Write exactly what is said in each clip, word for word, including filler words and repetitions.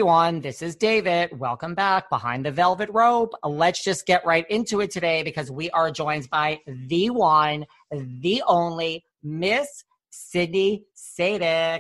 everyone. This is David. Welcome back behind the velvet rope. Let's just get right into it today because we are joined by the one, the only Miss Sydney Sadik.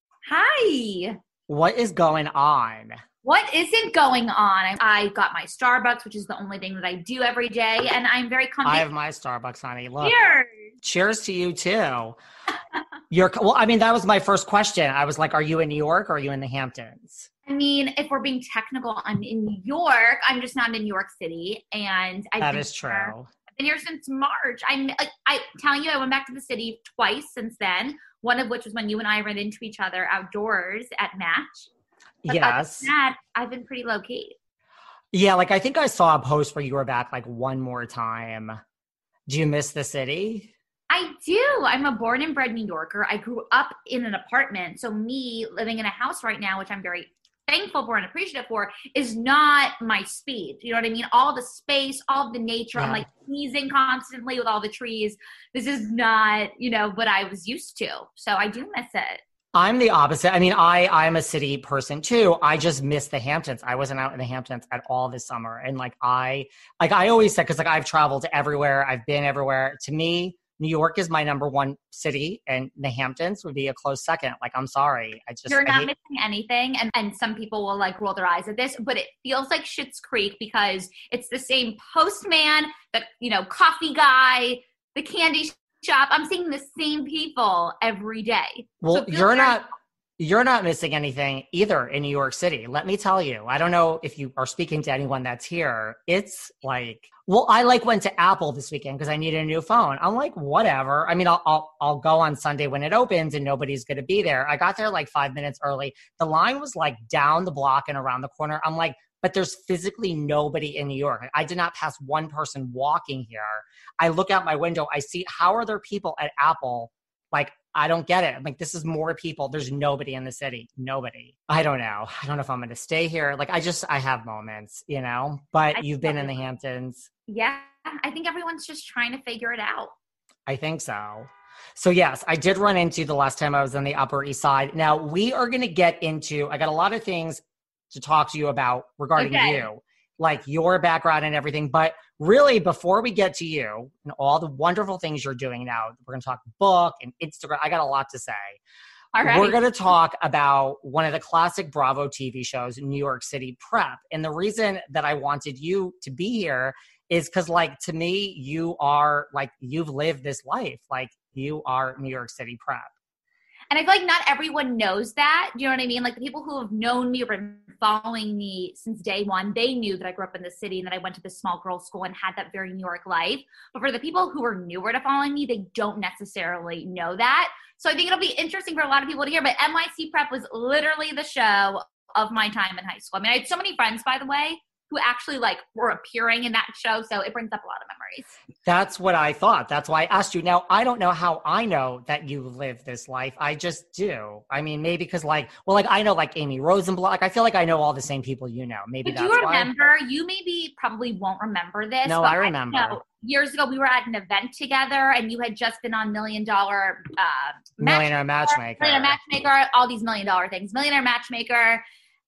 Hi. What is going on? What isn't going on? I got my Starbucks, which is the only thing that I do every day, and I'm very comfy. I have my Starbucks, honey. Look. Cheers. Cheers to you, too. You're well, I mean, that was my first question. I was like, are you in New York or are you in the Hamptons? I mean, if we're being technical, I'm in New York. I'm just not in New York City. And I've That been is true. Here, I've been here since March. I'm like, I'm telling you, I went back to the city twice since then, one of which was when you and I ran into each other outdoors at Match. But yes. Other than that, I've been pretty low-key. Yeah, like I think I saw a post where you were back like one more time. Do you miss the city? I do. I'm a born and bred New Yorker. I grew up in an apartment. So me living in a house right now, which I'm very thankful for and appreciative for, is not my speed. You know what I mean? All the space, all of the nature. Yeah. I'm like sneezing constantly with all the trees. This is not, you know, what I was used to. So I do miss it. I'm the opposite. I mean, I, I'm a city person too. I just miss the Hamptons. I wasn't out in the Hamptons at all this summer. And like, I, like I always said, cause like I've traveled everywhere. I've been everywhere. To me, New York is my number one city and the Hamptons would be a close second. Like, I'm sorry. I just, You're not I hate- missing anything. And, and some people will like roll their eyes at this, but it feels like Schitt's Creek because it's the same postman, the, you know, coffee guy, the candy shop. I'm seeing the same people every day. Well, so you're very- not, you're not missing anything either in New York City. Let me tell you, I don't know if you are speaking to anyone that's here. It's like, well, I like went to Apple this weekend because I needed a new phone. I'm like, whatever. I mean, I'll, I'll, I'll go on Sunday when it opens and nobody's going to be there. I got there like five minutes early. The line was like down the block and around the corner. I'm like, but there's physically nobody in New York. I did not pass one person walking here. I look out my window. I see, how are there people at Apple? Like, I don't get it. I'm like, this is more people. There's nobody in the city. Nobody. I don't know. I don't know if I'm going to stay here. Like, I just, I have moments, you know, but I you've been in the Hamptons. Yeah. I think everyone's just trying to figure it out. I think so. So yes, I did run into the last time I was on the Upper East Side. Now we are going to get into, I got a lot of things to talk to you about regarding okay. you, like your background and everything. But really, before we get to you and all the wonderful things you're doing now, we're going to talk book and Instagram. I got a lot to say. All right. We're going to talk about one of the classic Bravo T V shows, New York City Prep. And the reason that I wanted you to be here is because, like, to me, you are, like, you've lived this life. Like, you are New York City Prep. And I feel like not everyone knows that. Do you know what I mean? Like the people who have known me or been following me since day one, they knew that I grew up in the city and that I went to this small girls' school and had that very New York life. But for the people who are newer to following me, they don't necessarily know that. So I think it'll be interesting for a lot of people to hear. But N Y C Prep was literally the show of my time in high school. I mean, I had so many friends, by the way, who actually like were appearing in that show. So it brings up a lot of memories. That's what I thought. That's why I asked you. Now, I don't know how I know that you live this life. I just do. I mean, maybe because like, well, like I know like Amy Rosenblatt. Like I feel like I know all the same people you know. Maybe but that's do you remember, why. you maybe probably won't remember this. No, I remember. I know, years ago, we were at an event together and you had just been on Million Dollar uh, Millionaire Matchmaker. Millionaire Matchmaker, all these million dollar things. Millionaire Matchmaker.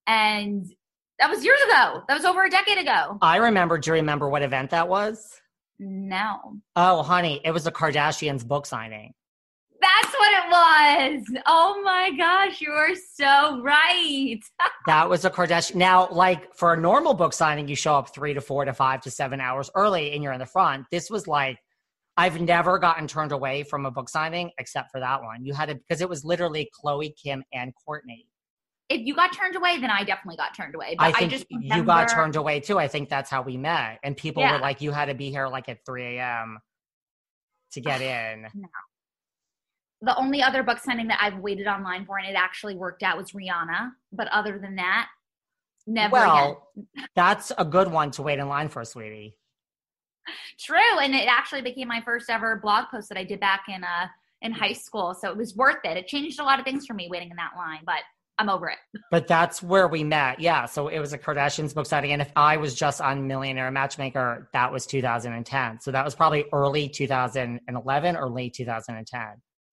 And that was years ago. That was over a decade ago. I remember. Do you remember what event that was? No. Oh, honey, it was the Kardashians book signing. That's what it was. Oh my gosh, you are so right. That was a Kardashian. Now, like for a normal book signing, you show up three to four to five to seven hours early and you're in the front. This was like, I've never gotten turned away from a book signing except for that one. You had to, because it was literally Khloe, Kim, and Kourtney. If you got turned away, then I definitely got turned away. But I think I just remember... you got turned away too. I think that's how we met. And people yeah. were like, you had to be here like at three a.m. to get in. No. The only other book signing that I've waited online for and it actually worked out was Rihanna. But other than that, never well, again. That's a good one to wait in line for, sweetie. True. And it actually became my first ever blog post that I did back in uh in high school. So it was worth it. It changed a lot of things for me waiting in that line. But I'm over it. But that's where we met. Yeah. So it was a Kardashians book signing. And if I was just on Millionaire Matchmaker, that was two thousand ten. So that was probably early two thousand eleven or late two thousand ten.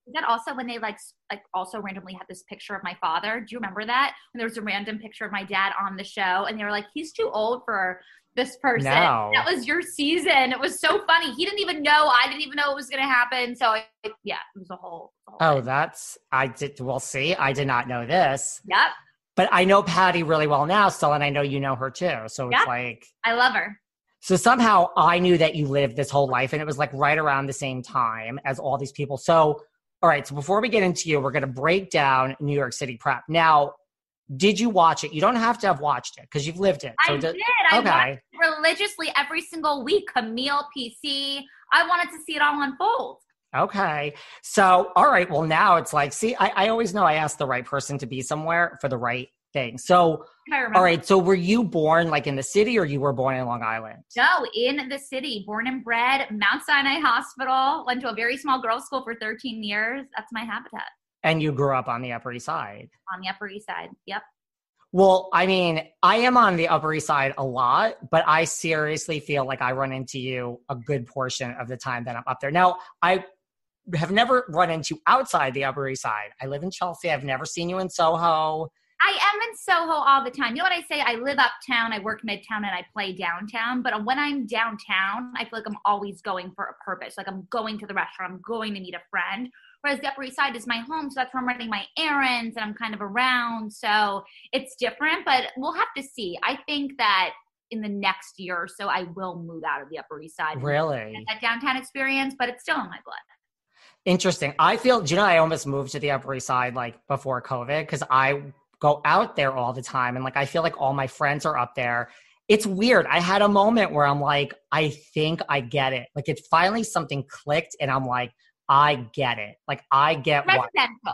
Is that also when they like like also randomly had this picture of my father? Do you remember that? When there was a random picture of my dad on the show and they were like, he's too old for this person. No. That was your season. It was so funny. He didn't even know. I didn't even know it was going to happen. So it, yeah, it was a whole. A whole oh, thing. that's, I did, well, see, I did not know this. Yep. But I know Patty really well now still, and I know you know her too. So it's yep. like. I love her. So somehow I knew that you lived this whole life, and it was like right around the same time as all these people. So, all right, so before we get into you, we're going to break down New York City prep. Now, did you watch it? You don't have to have watched it because you've lived it. So I do, did. I okay. watched it religiously every single week. Camille, P C. I wanted to see it all unfold. Okay. So, all right. Well, now it's like, see, I, I always know I asked the right person to be somewhere for the right thing. So, all right. So were you born like in the city or you were born in Long Island? No, in the city, born and bred, Mount Sinai Hospital, went to a very small girls' school for thirteen years. That's my habitat. And you grew up on the Upper East Side? On the Upper East Side, yep. Well, I mean, I am on the Upper East Side a lot, but I seriously feel like I run into you a good portion of the time that I'm up there. Now, I have never run into outside the Upper East Side. I live in Chelsea. I've never seen you in Soho. I am in Soho all the time. You know what I say? I live uptown, I work midtown, and I play downtown. But when I'm downtown, I feel like I'm always going for a purpose. Like I'm going to the restaurant, I'm going to meet a friend. Whereas the Upper East Side is my home, so that's where I'm running my errands and I'm kind of around. So it's different, but we'll have to see. I think that in the next year or so, I will move out of the Upper East Side. Really? Get that downtown experience, but it's still in my blood. Interesting. I feel, do you know, I almost moved to the Upper East Side like before COVID because I go out there all the time. And like, I feel like all my friends are up there. It's weird. I had a moment where I'm like, I think I get it. Like it finally something clicked and I'm like, I get it. Like I get residential. What,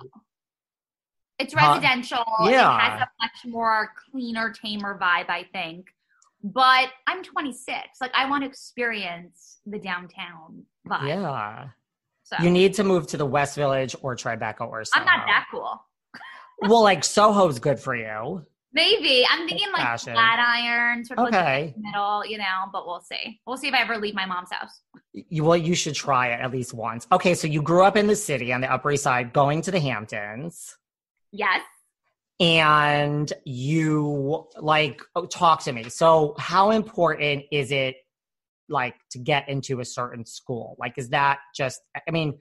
it's residential. Uh, yeah. It has a much more cleaner, tamer vibe, I think. But I'm twenty-six. Like I want to experience the downtown vibe. Yeah. So you need to move to the West Village or Tribeca or Soho. I'm not that cool. Well, like Soho's good for you. Maybe. I'm thinking like Fashion. Flatiron, sort of okay. like the middle, you know, but we'll see. We'll see if I ever leave my mom's house. You, well, you should try it at least once. Okay, so you grew up in the city on the Upper East Side, going to the Hamptons. Yes. And you, like, oh, talk to me. So how important is it, like, to get into a certain school? Like, is that just, I mean,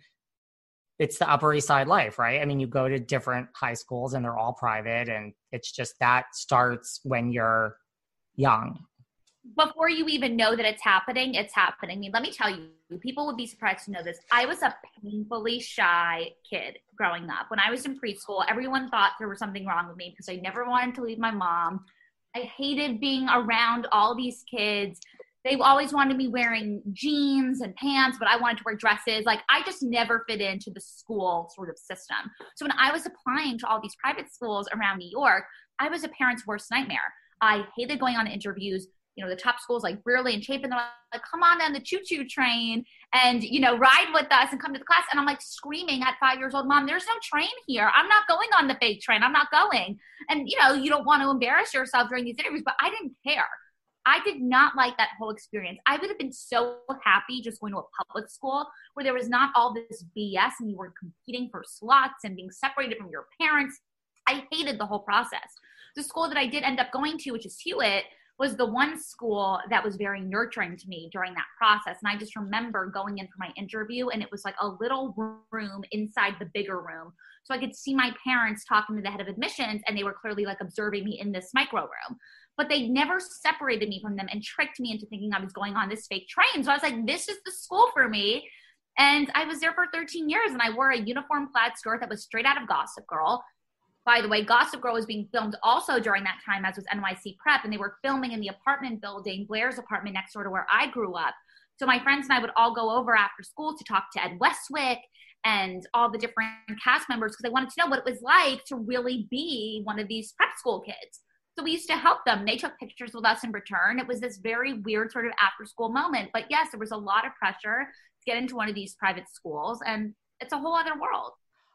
it's the Upper East Side life, right? I mean, you go to different high schools and they're all private and it's just that starts when you're young. Before you even know that it's happening, it's happening. I mean, let me tell you, people would be surprised to know this. I was a painfully shy kid growing up. When I was in preschool, everyone thought there was something wrong with me because I never wanted to leave my mom. I hated being around all these kids. They always wanted me wearing jeans and pants, but I wanted to wear dresses. Like, I just never fit into the school sort of system. So when I was applying to all these private schools around New York, I was a parent's worst nightmare. I hated going on interviews. You know, the top schools like Brearley and Chapin, they're like, come on down the choo-choo train and, you know, ride with us and come to the class. And I'm like screaming at five years old, Mom, there's no train here. I'm not going on the fake train. I'm not going. And, you know, you don't want to embarrass yourself during these interviews, but I didn't care. I did not like that whole experience. I would have been so happy just going to a public school where there was not all this B S and you were competing for slots and being separated from your parents. I hated the whole process. The school that I did end up going to, which is Hewitt, was the one school that was very nurturing to me during that process. And I just remember going in for my interview and it was like a little room inside the bigger room. So I could see my parents talking to the head of admissions and they were clearly like observing me in this micro room. But they never separated me from them and tricked me into thinking I was going on this fake train. So I was like, this is the school for me. And I was there for thirteen years and I wore a uniform plaid skirt that was straight out of Gossip Girl. By the way, Gossip Girl was being filmed also during that time, as was N Y C Prep, and they were filming in the apartment building, Blair's apartment next door to where I grew up. So my friends and I would all go over after school to talk to Ed Westwick and all the different cast members because I wanted to know what it was like to really be one of these prep school kids. So we used to help them. They took pictures with us in return. It was this very weird sort of after school moment. But yes, there was a lot of pressure to get into one of these private schools, and it's a whole other world.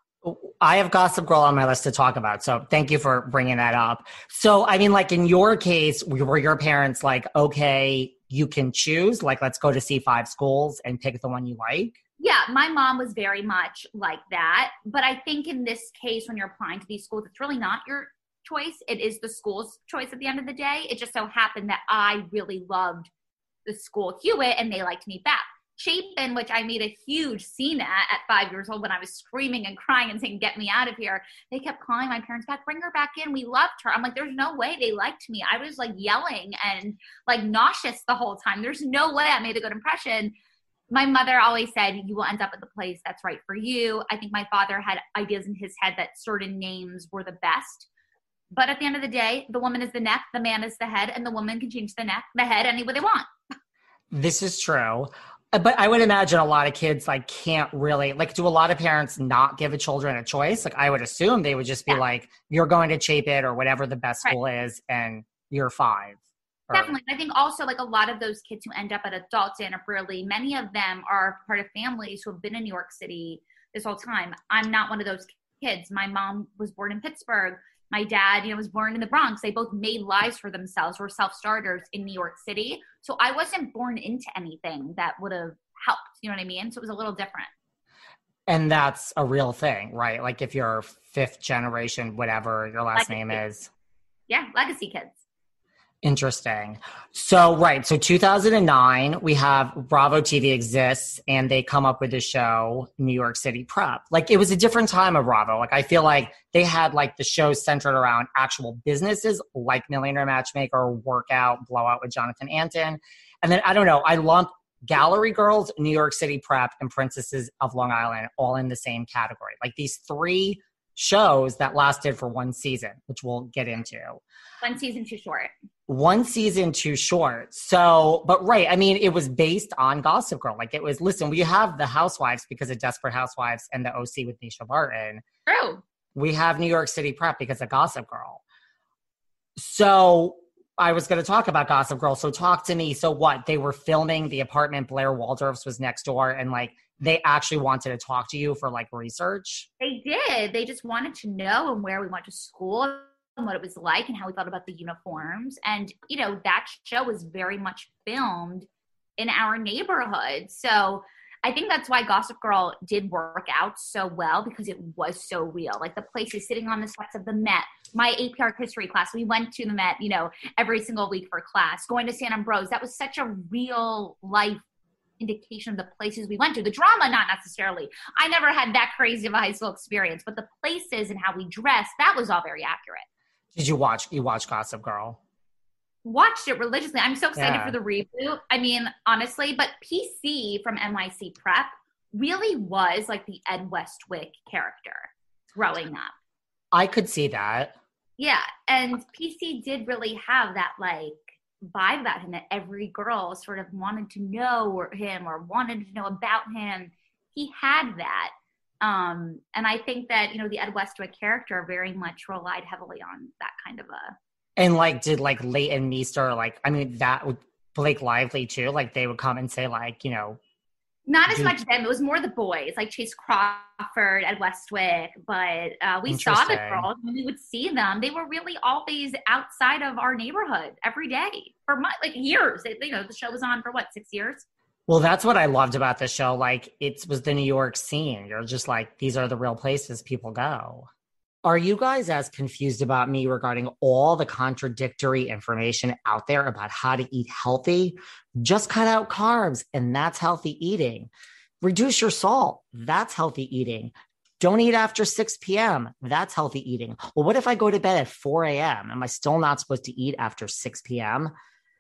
I have Gossip Girl on my list to talk about. So thank you for bringing that up. So, I mean, like in your case, were your parents like, okay, you can choose, like, let's go to C five schools and pick the one you like? Yeah, my mom was very much like that. But I think in this case, when you're applying to these schools, it's really not your choice. It is the school's choice at the end of the day. It just so happened that I really loved the school Hewitt and they liked me back. Chapin, which I made a huge scene at at five years old when I was screaming and crying and saying, get me out of here. They kept calling my parents back, bring her back in. We loved her. I'm like, there's no way they liked me. I was like yelling and like nauseous the whole time. There's no way I made a good impression. My mother always said, you will end up at the place that's right for you. I think my father had ideas in his head that certain names were the best. But at the end of the day, the woman is the neck, the man is the head, and the woman can change the neck, the head, any way they want. This is true. But I would imagine a lot of kids like can't really like, do a lot of parents not give a children a choice? Like I would assume they would just be yeah. like, you're going to Chapin or whatever the best school right. is and you're five. Or, Definitely. I think also like a lot of those kids who end up at adult stand-up really, many of them are part of families who have been in New York City this whole time. I'm not one of those kids. My mom was born in Pittsburgh. My dad, you know, was born in the Bronx. They both made lives for themselves, were self-starters in New York City. So I wasn't born into anything that would have helped. You know what I mean? So it was a little different. And that's a real thing, right? Like if you're fifth generation, whatever your last legacy. name is. Yeah, legacy kids. Interesting. So, right. So two thousand nine, we have Bravo T V exists and they come up with the show New York City Prep. Like it was a different time of Bravo. Like I feel like they had like the shows centered around actual businesses like Millionaire Matchmaker, Workout, Blowout with Jonathan Anton. And then I don't know, I lump Gallery Girls, New York City Prep, and Princesses of Long Island all in the same category. Like these three shows that lasted for one season, which we'll get into. One season too short. One season too short. So, but right, I mean, it was based on Gossip Girl. Like it was, listen, we have the Housewives because of Desperate Housewives and the O C with Nisha Barton. True. We have New York City Prep because of Gossip Girl. So I was going to talk about Gossip Girl. So talk to me. So what? They were filming the apartment Blair Waldorf's was next door and like they actually wanted to talk to you for like research? They did. They just wanted to know where we went to school and what it was like and how we thought about the uniforms. And, you know, that show was very much filmed in our neighborhood. So I think that's why Gossip Girl did work out so well because it was so real. Like the places sitting on the steps of the Met, my A P Art history class, we went to the Met, you know, every single week for class, going to San Ambrose. That was such a real life indication of the places we went to. The drama, not necessarily. I never had that crazy of a high school experience, but the places and how we dressed, that was all very accurate. Did you watch, you watch Gossip Girl? Watched it religiously. I'm so excited Yeah. for the reboot. I mean, honestly, but P C from N Y C Prep really was like the Ed Westwick character growing up. I could see that. Yeah. And P C did really have that like vibe about him that every girl sort of wanted to know or him or wanted to know about him. He had that. Um, and I think that, you know, the Ed Westwick character very much relied heavily on that kind of a. And like, did like Leighton Meester, like, I mean, that would Blake Lively too. Like they would come and say like, you know. Not as do, much them. It was more the boys, like Chase Crawford, Ed Westwick. But uh, we saw the girls when we would see them. They were really always outside of our neighborhood every day for my, like years. It, you know, the show was on for what, six years? Well, that's what I loved about the show. Like it was the New York scene. You're just like, these are the real places people go. Are you guys as confused about me regarding all the contradictory information out there about how to eat healthy? Just cut out carbs, and that's healthy eating. Reduce your salt. That's healthy eating. Don't eat after six p.m. That's healthy eating. Well, what if I go to bed at four a.m.? Am I still not supposed to eat after six p.m.?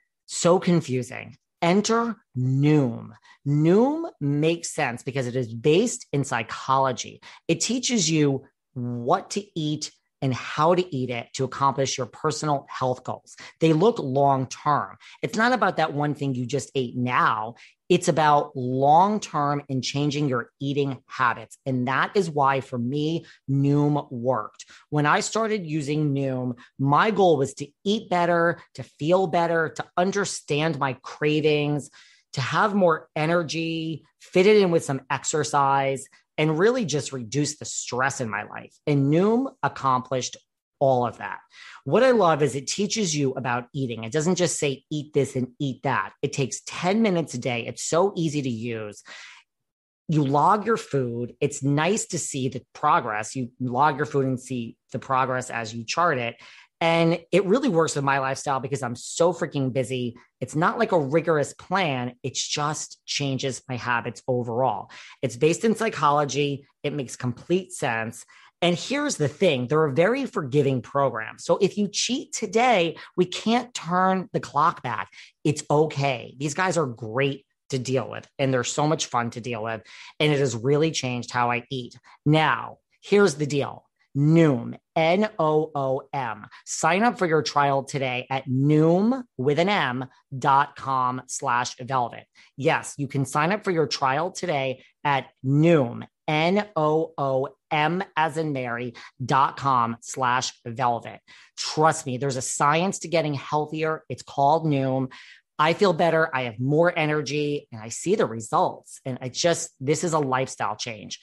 So confusing. Enter Noom. Noom makes sense because it is based in psychology. It teaches you what to eat and how to eat it to accomplish your personal health goals. They look long-term. It's not about that one thing you just ate now. It's about long-term and changing your eating habits. And that is why, for me, Noom worked. When I started using Noom, my goal was to eat better, to feel better, to understand my cravings, to have more energy, fit it in with some exercise, and really just reduce the stress in my life. And Noom accomplished all of that. What I love is it teaches you about eating. It doesn't just say eat this and eat that. It takes ten minutes a day. It's so easy to use. you log your food. It's nice to see the progress. You log your food and see the progress as you chart it. And it really works with my lifestyle because I'm so freaking busy. It's not like a rigorous plan. It just changes my habits overall. It's based in psychology. It makes complete sense. And here's the thing. They're a very forgiving program. So if you cheat today, we can't turn the clock back. It's okay. These guys are great to deal with, and they're so much fun to deal with. And it has really changed how I eat. Now, here's the deal. Noom, N O O M. Sign up for your trial today at Noom with an M dot com slash velvet. Yes, you can sign up for your trial today at Noom, N O O M as in Mary, dot com slash velvet. Trust me, there's a science to getting healthier. It's called Noom. I feel better. I have more energy and I see the results. And I just, this is a lifestyle change.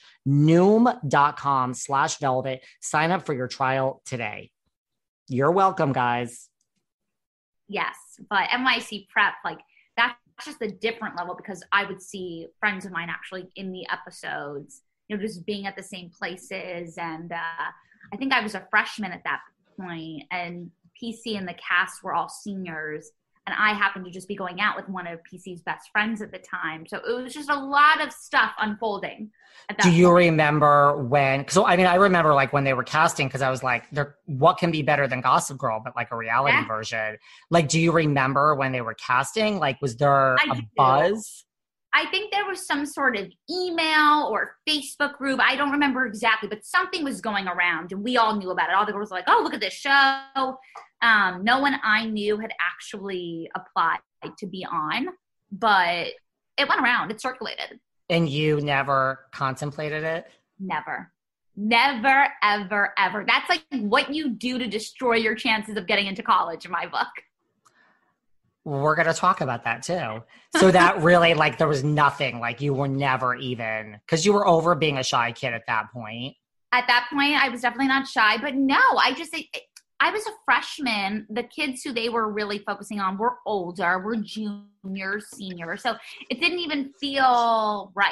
Noom.com slash velvet. Sign up for your trial today. You're welcome, guys. Yes. But N Y C Prep, like that's just a different level because I would see friends of mine actually in the episodes, you know, just being at the same places. And uh, I think I was a freshman at that point, and P C and the cast were all seniors. And I happened to just be going out with one of P C's best friends at the time. So it was just a lot of stuff unfolding at that Do you point. remember when, so I mean, I remember like when they were casting, because I was like, there, what can be better than Gossip Girl, but like a reality Yeah. version? Like, do you remember when they were casting? Like, was there I a do. buzz? I think there was some sort of email or Facebook group. I don't remember exactly, but something was going around and we all knew about it. All the girls were like, oh, look at this show. Um, no one I knew had actually applied to be on, but it went around. It circulated. And you never contemplated it? Never. Never, ever, ever. That's like what you do to destroy your chances of getting into college in my book. We're going to talk about that too. So that really, like, there was nothing, like you were never even, because you were over being a shy kid at that point. At that point, I was definitely not shy, but no, I just, I, I was a freshman. The kids who they were really focusing on were older, were juniors, seniors. So it didn't even feel right.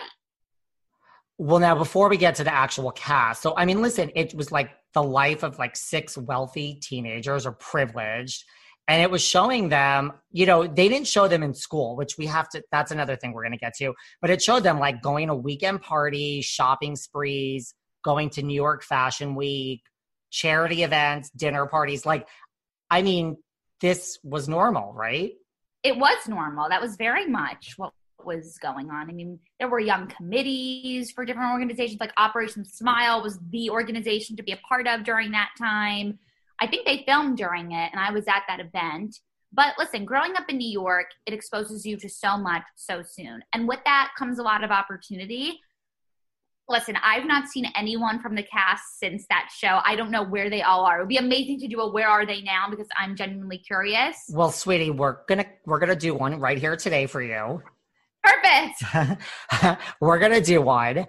Well, now, before we get to the actual cast, so, I mean, listen, it was like the life of like six wealthy teenagers or privileged. And it was showing them, you know, they didn't show them in school, which we have to, that's another thing we're going to get to. But it showed them like going to weekend parties, shopping sprees, going to New York Fashion Week, charity events, dinner parties. Like, I mean, this was normal, right? It was normal. That was very much what was going on. I mean, there were young committees for different organizations, like Operation Smile was the organization to be a part of during that time. I think they filmed during it, and I was at that event. But listen, growing up in New York, it exposes you to so much so soon. And with that comes a lot of opportunity. Listen, I've not seen anyone from the cast since that show. I don't know where they all are. It would be amazing to do a Where Are They Now, because I'm genuinely curious. Well, sweetie, we're gonna we're gonna do one right here today for you. Perfect. We're gonna do one.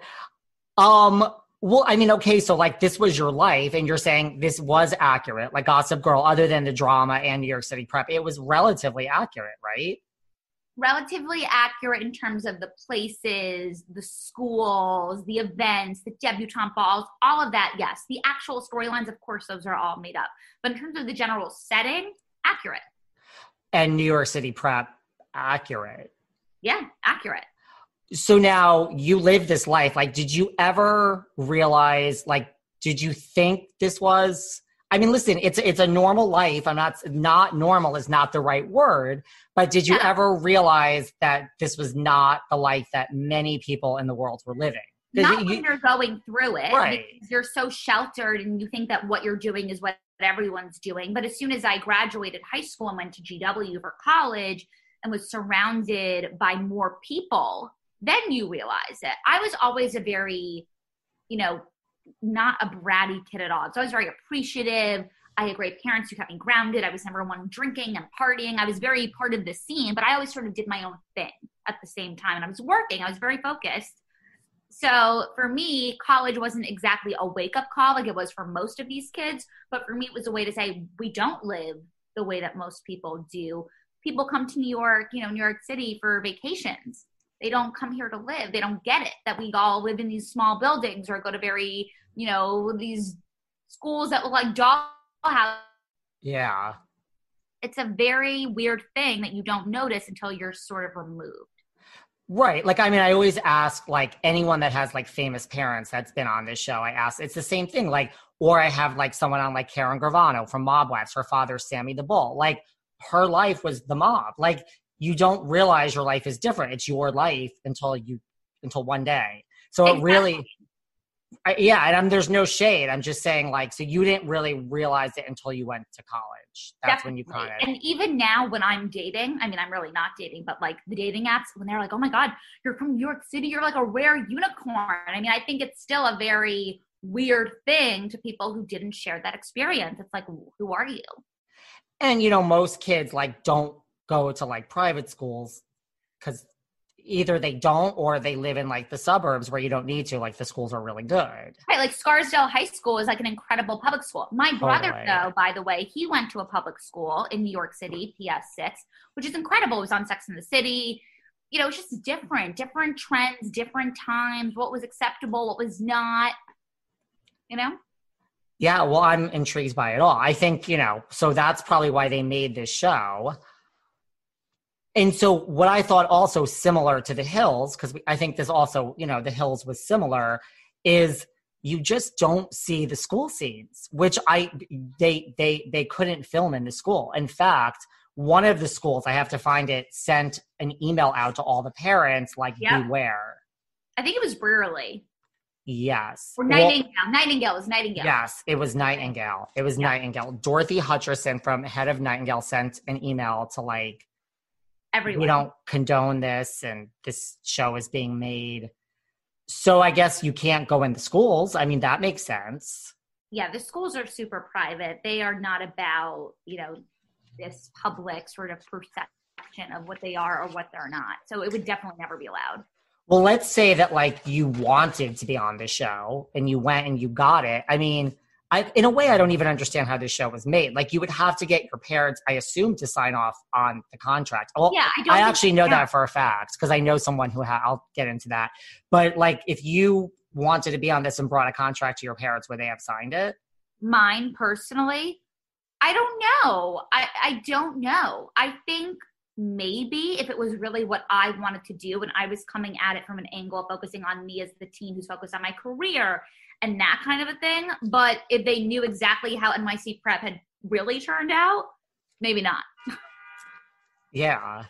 Um. Well, I mean, okay, so like this was your life and you're saying this was accurate, like Gossip Girl, other than the drama and New York City Prep, it was relatively accurate, right? Relatively accurate in terms of the places, the schools, the events, the debutante balls, all of that, yes. The actual storylines, of course, those are all made up. But in terms of the general setting, accurate. And New York City Prep, accurate. Yeah, accurate. So now you live this life. Like, did you ever realize, like, did you think this was, I mean, listen, it's, it's a normal life. I'm not, not normal is not the right word, but did you Yeah. ever realize that this was not the life that many people in the world were living? Not you, when you're going through it. Right. Because you're so sheltered and you think that what you're doing is what everyone's doing. But as soon as I graduated high school and went to G W for college and was surrounded by more people, then you realize it. I was always a very, you know, not a bratty kid at all. So I was very appreciative. I had great parents who kept me grounded. I was number one drinking and partying. I was very part of the scene, but I always sort of did my own thing at the same time. And I was working. I was very focused. So for me, college wasn't exactly a wake-up call like it was for most of these kids. But for me, it was a way to say, we don't live the way that most people do. People come to New York, you know, New York City for vacations. They don't come here to live. They don't get it that we all live in these small buildings or go to very, you know, these schools that look like dollhouses. Yeah. It's a very weird thing that you don't notice until you're sort of removed. Right. Like, I mean, I always ask, like, anyone that has, like, famous parents that's been on this show, I ask, it's the same thing. Like, or I have, like, someone on, like, Karen Gravano from Mob Wives. Her father's Sammy the Bull. Like, her life was the mob. Like, you don't realize your life is different. It's your life until you, until one day. So exactly. It really, I, yeah, and I'm, there's no shade. I'm just saying, like, so you didn't really realize it until you went to college. That's Definitely. When you kind of. And even now when I'm dating, I mean, I'm really not dating, but like the dating apps, when they're like, oh my God, you're from New York City, you're like a rare unicorn. I mean, I think it's still a very weird thing to people who didn't share that experience. It's like, who are you? And, you know, most kids like don't go to like private schools because either they don't or they live in like the suburbs where you don't need to, like the schools are really good. Right, like Scarsdale High School is like an incredible public school. My brother, totally. though, by the way, he went to a public school in New York City, P S six, which is incredible. It was on Sex and the City. You know, it's just different, different trends, different times, what was acceptable, what was not, you know? Yeah, well, I'm intrigued by it all. I think, you know, so that's probably why they made this show. And so what I thought also similar to The Hills, because I think this also, you know, The Hills was similar, is you just don't see the school scenes, which I they they they couldn't film in the school. In fact, one of the schools, I have to find it, sent an email out to all the parents, like, yep. beware. I think it was Brearley. Yes. Or Nightingale. Well, Nightingale was Nightingale. Yes, it was Nightingale. It was yeah. Nightingale. Dorothy Hutcherson from head of Nightingale sent an email to like, everyone. We don't condone this and this show is being made. So I guess you can't go in the schools. I mean, that makes sense. Yeah, the schools are super private. They are not about, you know, this public sort of perception of what they are or what they're not. So it would definitely never be allowed. Well, let's say that like you wanted to be on the show and you went and you got it. I mean, I, in a way, I don't even understand how this show was made. Like you would have to get your parents, I assume, to sign off on the contract. Well, yeah, I, don't I actually know that for a fact because I know someone who ha- I'll get into that. But like if you wanted to be on this and brought a contract to your parents, would they have signed it? Mine personally, I don't know. I, I don't know. I think maybe if it was really what I wanted to do and I was coming at it from an angle focusing on me as the teen who's focused on my career and that kind of a thing. But if they knew exactly how N Y C Prep had really turned out, maybe not. Yeah.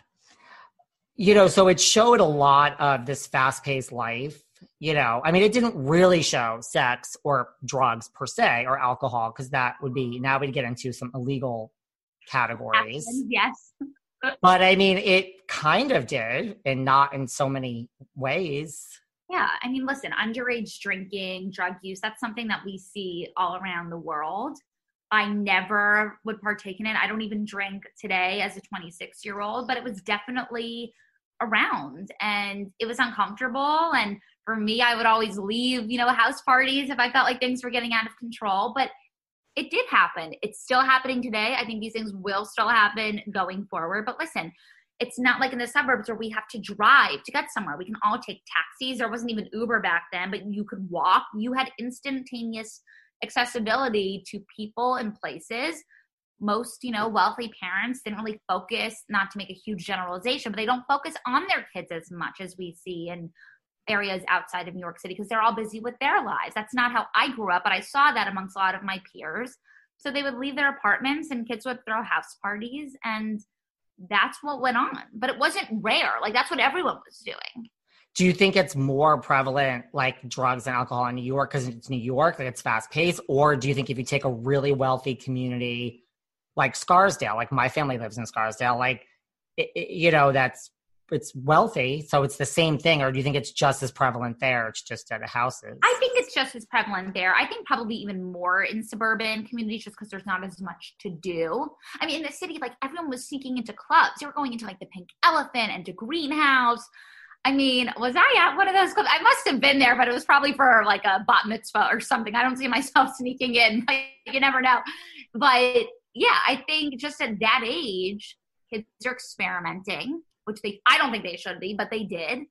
You know, so it showed a lot of this fast-paced life. You know, I mean, it didn't really show sex or drugs per se or alcohol because that would be, now we'd get into some illegal categories. Action, yes. But I mean, it kind of did, and not in so many ways. Yeah. I mean, listen, underage drinking, drug use, that's something that we see all around the world. I never would partake in it. I don't even drink today as a twenty-six year old, but it was definitely around and it was uncomfortable. And for me, I would always leave, you know, house parties if I felt like things were getting out of control, but it did happen. It's still happening today. I think these things will still happen going forward. But listen, it's not like in the suburbs where we have to drive to get somewhere. We can all take taxis. There wasn't even Uber back then, but you could walk. You had instantaneous accessibility to people and places. Most, you know, wealthy parents didn't really focus, not to make a huge generalization, but they don't focus on their kids as much as we see in areas outside of New York City because they're all busy with their lives. That's not how I grew up, but I saw that amongst a lot of my peers. So they would leave their apartments and kids would throw house parties and that's what went on. But it wasn't rare. Like that's what everyone was doing. Do you think it's more prevalent like drugs and alcohol in New York because it's New York, like it's fast paced? Or do you think if you take a really wealthy community like Scarsdale, like my family lives in Scarsdale, like, it, it, you know, that's, it's wealthy, so it's the same thing, or do you think it's just as prevalent there? It's just at the houses. I think it's just as prevalent there. I think probably even more in suburban communities just because there's not as much to do. I mean, in the city, like everyone was sneaking into clubs. They were going into like the Pink Elephant and to Greenhouse. I mean, was I at one of those clubs? I must have been there, but it was probably for like a bat mitzvah or something. I don't see myself sneaking in. Like, you never know. But yeah, I think just at that age, kids are experimenting. Which they, I don't think they should be, but they did.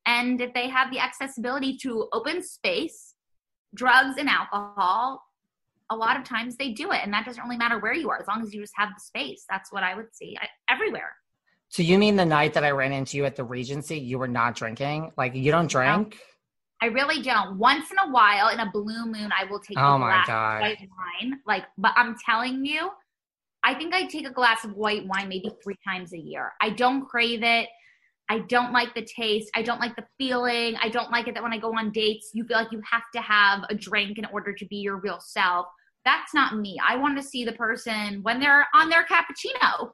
And if they have the accessibility to open space, drugs and alcohol, a lot of times they do it. And that doesn't really matter where you are, as long as you just have the space. That's what I would see I, everywhere. So you mean the night that I ran into you at the Regency, you were not drinking? Like, you don't drink? No, I really don't. Once in a while, in a blue moon, I will take oh a my glass God. of white wine. Like, but I'm telling you, I think I take a glass of white wine maybe three times a year. I don't crave it. I don't like the taste. I don't like the feeling. I don't like it that when I go on dates, you feel like you have to have a drink in order to be your real self. That's not me. I want to see the person when they're on their cappuccino.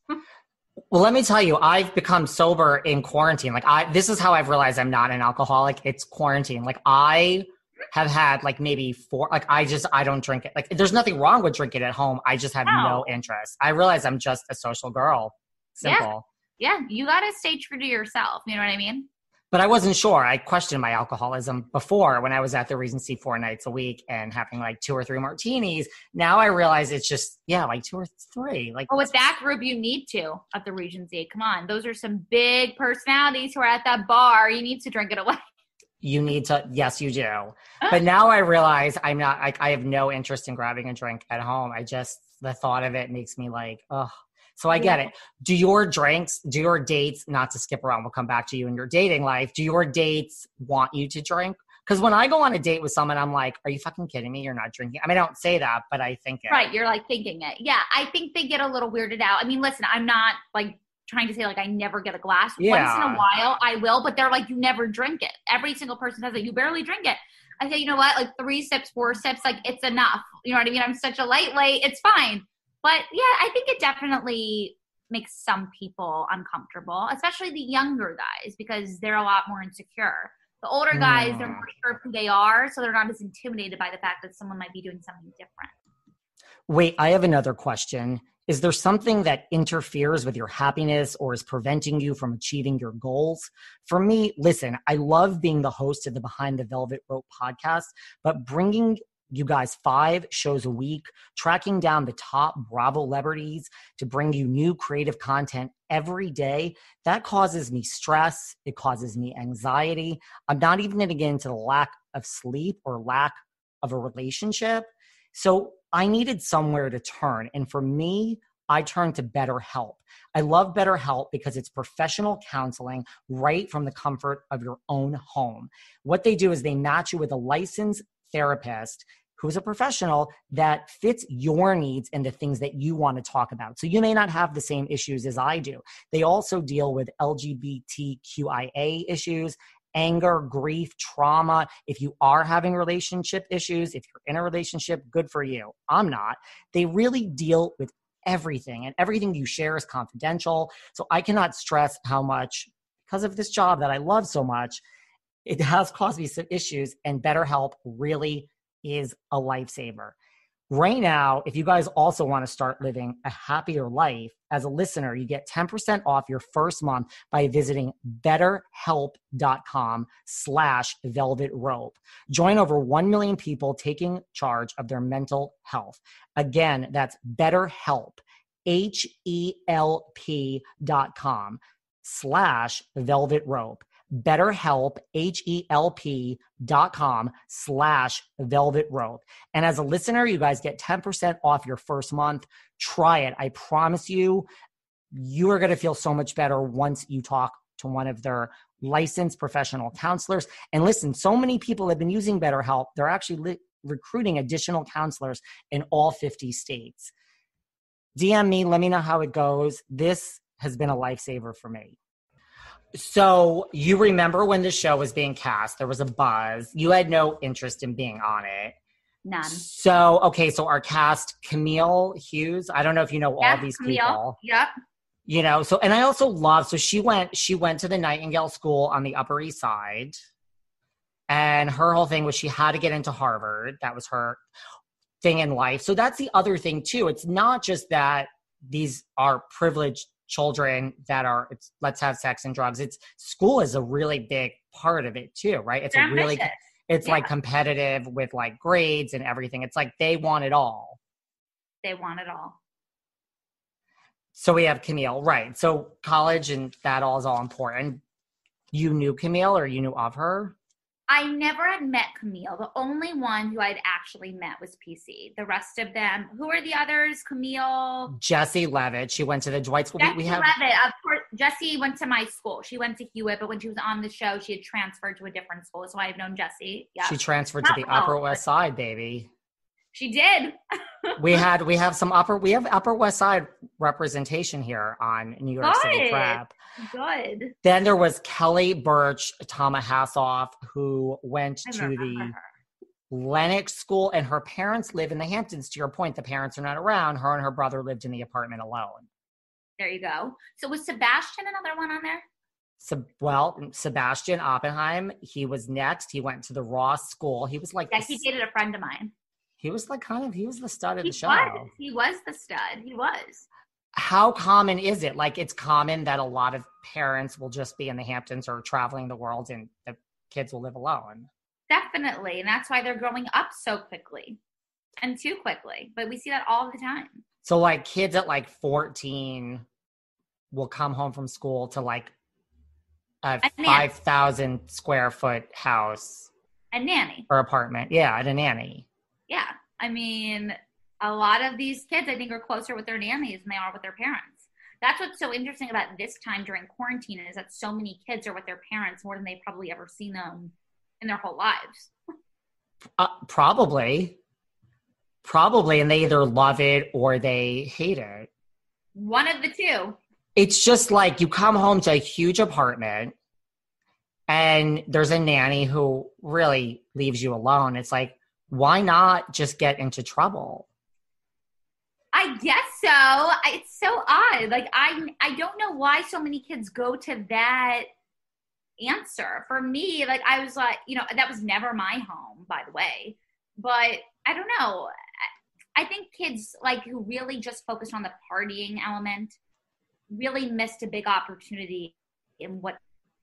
Well, let me tell you, I've become sober in quarantine. Like, I, this is how I've realized I'm not an alcoholic. It's quarantine. Like, I have had like maybe four, like I just, I don't drink it. Like, there's nothing wrong with drinking at home. I just have no, no interest. I realize I'm just a social girl. Simple. Yeah. yeah. You got to stay true to yourself. You know what I mean? But I wasn't sure. I questioned my alcoholism before when I was at the Regency four nights a week and having like two or three martinis. Now I realize it's just, yeah, like two or three. Like, oh, with that group, you need to at the Regency. Come on. Those are some big personalities who are at that bar. You need to drink it away. You need to, yes, you do. But now I realize I'm not, like, I have no interest in grabbing a drink at home. I just, the thought of it makes me like, ugh. So I get it. Do your drinks, do your dates, not to skip around, we'll come back to you in your dating life. Do your dates want you to drink? Because when I go on a date with someone, I'm like, are you fucking kidding me? You're not drinking. I mean, I don't say that, but I think it. Right. You're like thinking it. Yeah. I think they get a little weirded out. I mean, listen, I'm not like trying to say like I never get a glass. Yeah. Once in a while I will, but they're like, you never drink it. Every single person says that you barely drink it. I say, you know what? Like three sips, four sips, like it's enough. You know what I mean? I'm such a lightweight. It's fine. But yeah, I think it definitely makes some people uncomfortable, especially the younger guys, because they're a lot more insecure. The older guys, mm. they're more sure of who they are, so they're not as intimidated by the fact that someone might be doing something different. Wait, I have another question. Is there something that interferes with your happiness or is preventing you from achieving your goals? For me, listen, I love being the host of the Behind the Velvet Rope podcast, but bringing you guys five shows a week, tracking down the top Bravo celebrities to bring you new creative content every day, that causes me stress. It causes me anxiety. I'm not even going to get into the lack of sleep or lack of a relationship. So I needed somewhere to turn. And for me, I turned to BetterHelp. I love BetterHelp because it's professional counseling right from the comfort of your own home. What they do is they match you with a licensed therapist who's a professional that fits your needs and the things that you want to talk about. So you may not have the same issues as I do. They also deal with L G B T Q I A issues, anger, grief, trauma. If you are having relationship issues, if you're in a relationship, good for you. I'm not. They really deal with everything, and everything you share is confidential. So I cannot stress how much, because of this job that I love so much, it has caused me some issues, and BetterHelp really is a lifesaver. Right now, if you guys also want to start living a happier life, as a listener, you get ten percent off your first month by visiting betterhelp.com slash velvet rope. Join over one million people taking charge of their mental health. Again, that's BetterHelp, H-E-L-P dot com slash velvet rope. BetterHelp, H-E-L-P dot com slash velvet rope. And as a listener, you guys get ten percent off your first month. Try it. I promise you, you are going to feel so much better once you talk to one of their licensed professional counselors. And listen, so many people have been using BetterHelp. They're actually li- recruiting additional counselors in all fifty states. D M me. Let me know how it goes. This has been a lifesaver for me. So you remember when the show was being cast, there was a buzz. You had no interest in being on it. None. So, okay, so our cast, Camille Hughes, I don't know if you know yeah, all these Camille. people. Yep. You know, so, and I also love, so she went, she went to the Nightingale School on the Upper East Side. And her whole thing was she had to get into Harvard. That was her thing in life. So that's the other thing too. It's not just that these are privileged children that are, it's, let's have sex and drugs. It's school is a really big part of it too, right? It's They're a really, ambitious. it's Yeah. like competitive with like grades and everything. It's like they want it all. They want it all. So we have Camille, right? So college and that all is all important. You knew Camille or you knew of her? I never had met Camille. The only one who I'd actually met was P C. The rest of them, who are the others? Camille, Jessie Levitt. She went to the Dwight School. Jessie we, we have Levitt. Of course, Jessie went to my school. She went to Hewitt, but when she was on the show, she had transferred to a different school. So I have known Jessie. Yeah, she transferred Not to the well, Upper West Side, baby. She did. we had we have some upper we have Upper West Side representation here on New York Good. City Prep. Good. Then there was Kelly Birch Tama Hassoff, who went I to remember the her. Lennox School, and her parents live in the Hamptons. To your point, the parents are not around. Her and her brother lived in the apartment alone. There you go. So was Sebastian another one on there? So, well, Sebastian Oppenheim, he was next. He went to the Ross School. He was like, Yeah, the, he dated a friend of mine. he was like kind of, he was the stud of He the show. was. He was the stud. He was. How common is it? Like, it's common that a lot of parents will just be in the Hamptons or traveling the world and the kids will live alone. Definitely. And that's why they're growing up so quickly and too quickly. But we see that all the time. So, like, kids at like fourteen will come home from school to like a A nanny. five thousand square foot house And nanny. or apartment. Yeah, and a nanny. Yeah. I mean, a lot of these kids, I think, are closer with their nannies than they are with their parents. That's what's so interesting about this time during quarantine is that so many kids are with their parents more than they've probably ever seen them in their whole lives. Uh, probably. Probably. And they either love it or they hate it. One of the two. It's just like you come home to a huge apartment and there's a nanny who really leaves you alone. It's like, why not just get into trouble? I guess so. It's so odd. Like, I I don't know why so many kids go to that answer. For me, like, I was like, you know, that was never my home, by the way. But I don't know. I think kids, like, who really just focused on the partying element really missed a big opportunity in what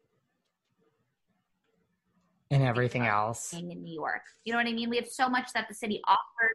And everything else. in New York. You know what I mean? We have so much that the city offers.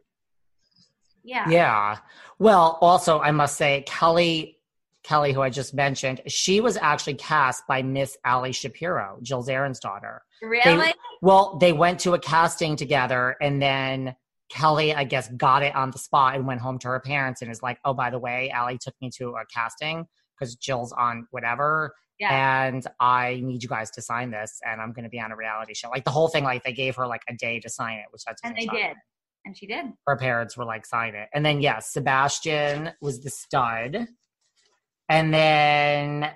Yeah. Yeah. Well, also, I must say, Kelly, Kelly, who I just mentioned, she was actually cast by Miss Ali Shapiro, Jill Zarin's daughter. Really? They, well, they went to a casting together, and then Kelly, I guess, got it on the spot and went home to her parents and is like, oh, by the way, Ali took me to a casting because Jill's on whatever. Yeah. And I need you guys to sign this, and I'm going to be on a reality show. Like, the whole thing, like, they gave her, like, a day to sign it, which that's And they did. And she did. Her parents were like, sign it. And then, yes, Sebastian was the stud. And then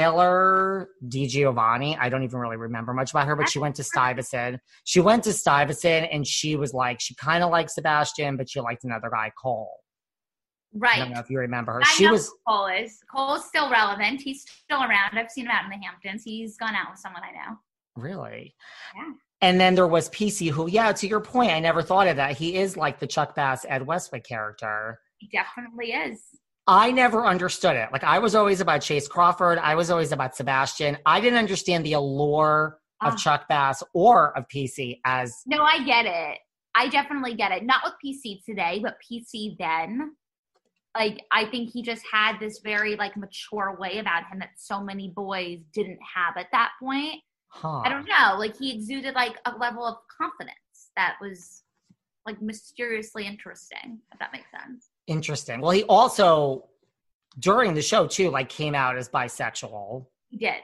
Taylor DiGiovanni, I don't even really remember much about her, but she went to Stuyvesant. She went to Stuyvesant, and she was like, she kind of liked Sebastian, but she liked another guy, Cole. Right. I don't know if you remember her. I She know was who Cole is. Cole's still relevant. He's still around. I've seen him out in the Hamptons. He's gone out with someone I know. really. Yeah. And then there was P C, who, yeah, to your point, I never thought of that. He is like the Chuck Bass, Ed Westwood character. He definitely is. I never understood it. Like, I was always about Chase Crawford. I was always about Sebastian. I didn't understand the allure of Ah. Chuck Bass or of P C as, No, I get it. I definitely get it. Not with P C today, but P C then. Like, I think he just had this very, like, mature way about him that so many boys didn't have at that point. huh. I don't know. Like, he exuded, like, a level of confidence that was, like, mysteriously interesting, if that makes sense. Interesting. Well, he also, during the show, too, like, came out as bisexual, He did.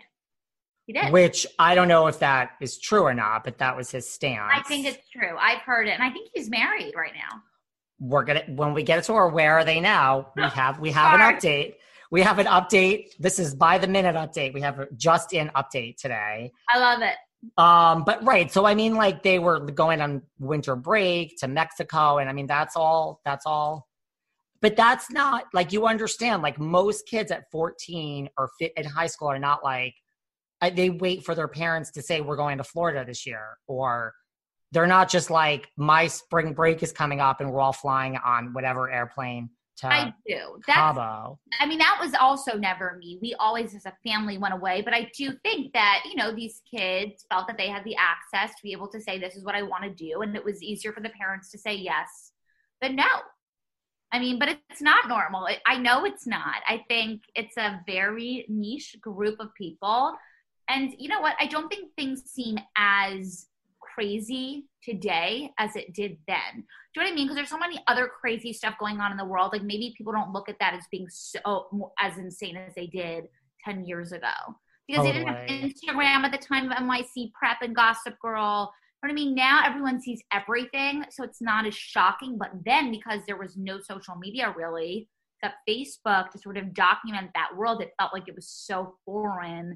He did. which I don't know if that is true or not, but that was his stance. I think it's true. I've heard it. And I think he's married right now. We're gonna when we get it to her, where are they now? We have we have an Sorry. update. We have an update. This is by the minute update. We have a just in update today. I love it. Um, but right, so I mean, like, they were going on winter break to Mexico, and I mean, that's all. That's all. But that's not like, you understand. Like, most kids at fourteen or fit in high school are not like, I- they wait for their parents to say we're going to Florida this year, or they're not just like, my spring break is coming up and we're all flying on whatever airplane to I do. That's, Cabo. I mean, that was also never me. We always, as a family, went away. But I do think that, you know, these kids felt that they had the access to be able to say, this is what I want to do. And it was easier for the parents to say yes than no. I mean, but it's not normal. It, I know it's not. I think it's a very niche group of people. And you know what? I don't think things seem as crazy today as it did then. Do you know what I mean? Because there's so many other crazy stuff going on in the world. Like maybe people don't look at that as being so as insane as they did ten years ago. Because Totally. they didn't have Instagram at the time of N Y C Prep and Gossip Girl. You know what I mean? Now everyone sees everything, so it's not as shocking. But then because there was no social media really, that Facebook to sort of document that world, it felt like it was so foreign.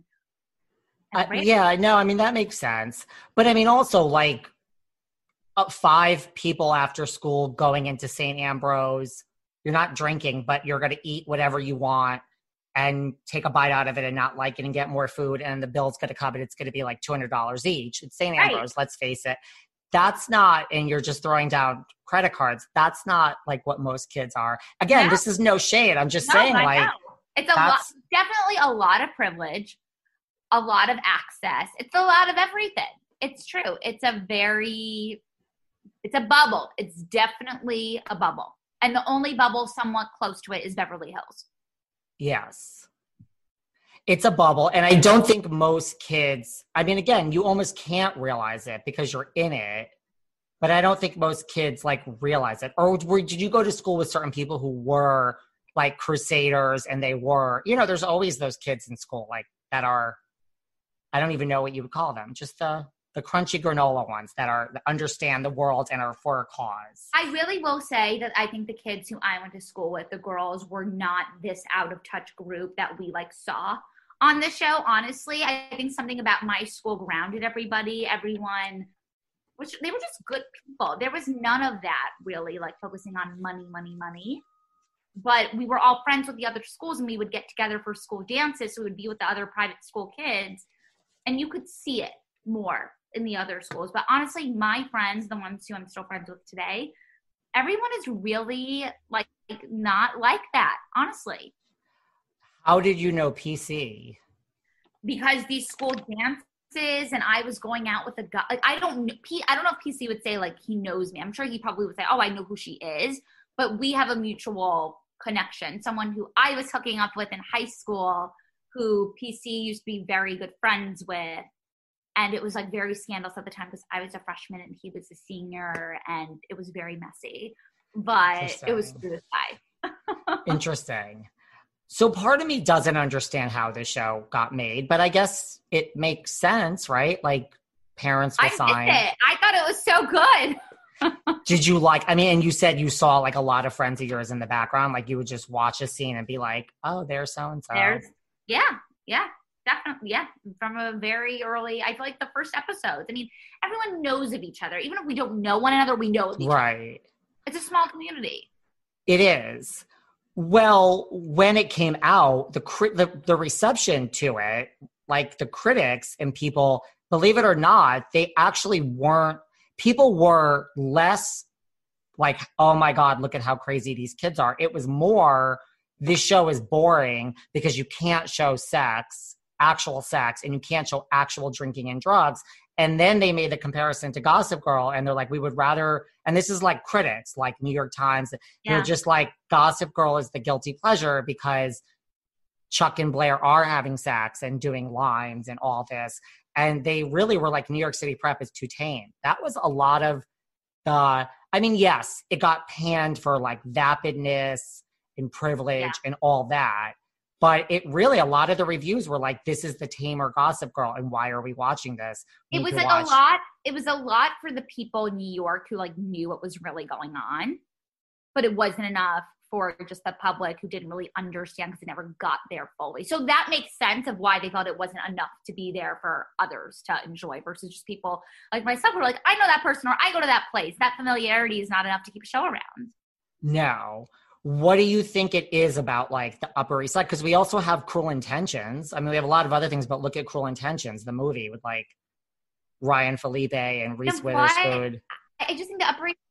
Uh, yeah, no, I mean, that makes sense. But I mean, also like uh, five people after school going into Saint Ambrose, you're not drinking, but you're going to eat whatever you want and take a bite out of it and not like it and get more food. And the bill's going to come and it's going to be like two hundred dollars each. It's Saint Ambrose, right. Let's face it. That's not, and you're just throwing down credit cards. That's not like what most kids are. Again, no. This is no shade. I'm just no, saying I like. Know. It's a lot, definitely a lot of privilege. A lot of access. It's a lot of everything. It's true. It's a very, it's a bubble. It's definitely a bubble. And the only bubble somewhat close to it is Beverly Hills. Yes. It's a bubble. And I don't think most kids, I mean, again, you almost can't realize it because you're in it. But I don't think most kids like realize it. Or were, did you go to school with certain people who were like crusaders and they were, you know, there's always those kids in school like that are, I don't even know what you would call them. Just the the crunchy granola ones that are that understand the world and are for a cause. I really will say that I think the kids who I went to school with, the girls, were not this out of touch group that we like saw on the show. Honestly, I think something about my school grounded everybody. Everyone, which they were just good people. There was none of that really, like focusing on money, money, money. But we were all friends with the other schools, and we would get together for school dances. So we would be with the other private school kids. And you could see it more in the other schools. But honestly, my friends, the ones who I'm still friends with today, everyone is really like not like that, honestly. How did you know P C? Because these school dances and I was going out with a guy. Like I don't I don't know if P C would say like he knows me. I'm sure he probably would say, oh, I know who she is. But we have a mutual connection. Someone who I was hooking up with in high school who P C used to be very good friends with. And it was like very scandalous at the time because I was a freshman and he was a senior and it was very messy. But it was through this guy. Interesting. So part of me doesn't understand how this show got made, but I guess it makes sense, right? Like parents will I sign. It. I thought it was so good. Did you like, I mean, and you said you saw like a lot of friends of yours in the background, like you would just watch a scene and be like, oh, there's so-and-so. There's Yeah, yeah, definitely. Yeah, from a very early, I feel like the first episodes. I mean, everyone knows of each other. Even if we don't know one another, we know of each right. other. Right. It's a small community. It is. Well, when it came out, the, the the reception to it, like the critics and people, believe it or not, they actually weren't, people were less like, oh my God, look at how crazy these kids are. It was more, this show is boring because you can't show sex, actual sex, and you can't show actual drinking and drugs. And then they made the comparison to Gossip Girl, and they're like, we would rather, and this is like critics, like New York Times, yeah. They're just like, Gossip Girl is the guilty pleasure because Chuck and Blair are having sex and doing lines and all this. And they really were like, New York City Prep is too tame. That was a lot of the, I mean, yes, it got panned for like vapidness and privilege yeah. and all that. But it really, a lot of the reviews were like, this is the tamer Gossip Girl, and why are we watching this? We it was like watch- a lot, it was a lot for the people in New York who like knew what was really going on, but it wasn't enough for just the public who didn't really understand because they never got there fully. So that makes sense of why they thought it wasn't enough to be there for others to enjoy versus just people like myself who are like, I know that person or I go to that place. That familiarity is not enough to keep a show around. No. What do you think it is about like the Upper East Side? Because we also have Cruel Intentions. I mean, we have a lot of other things, but look at Cruel Intentions, the movie with like Ryan Felipe and Reese Witherspoon. I just think the Upper East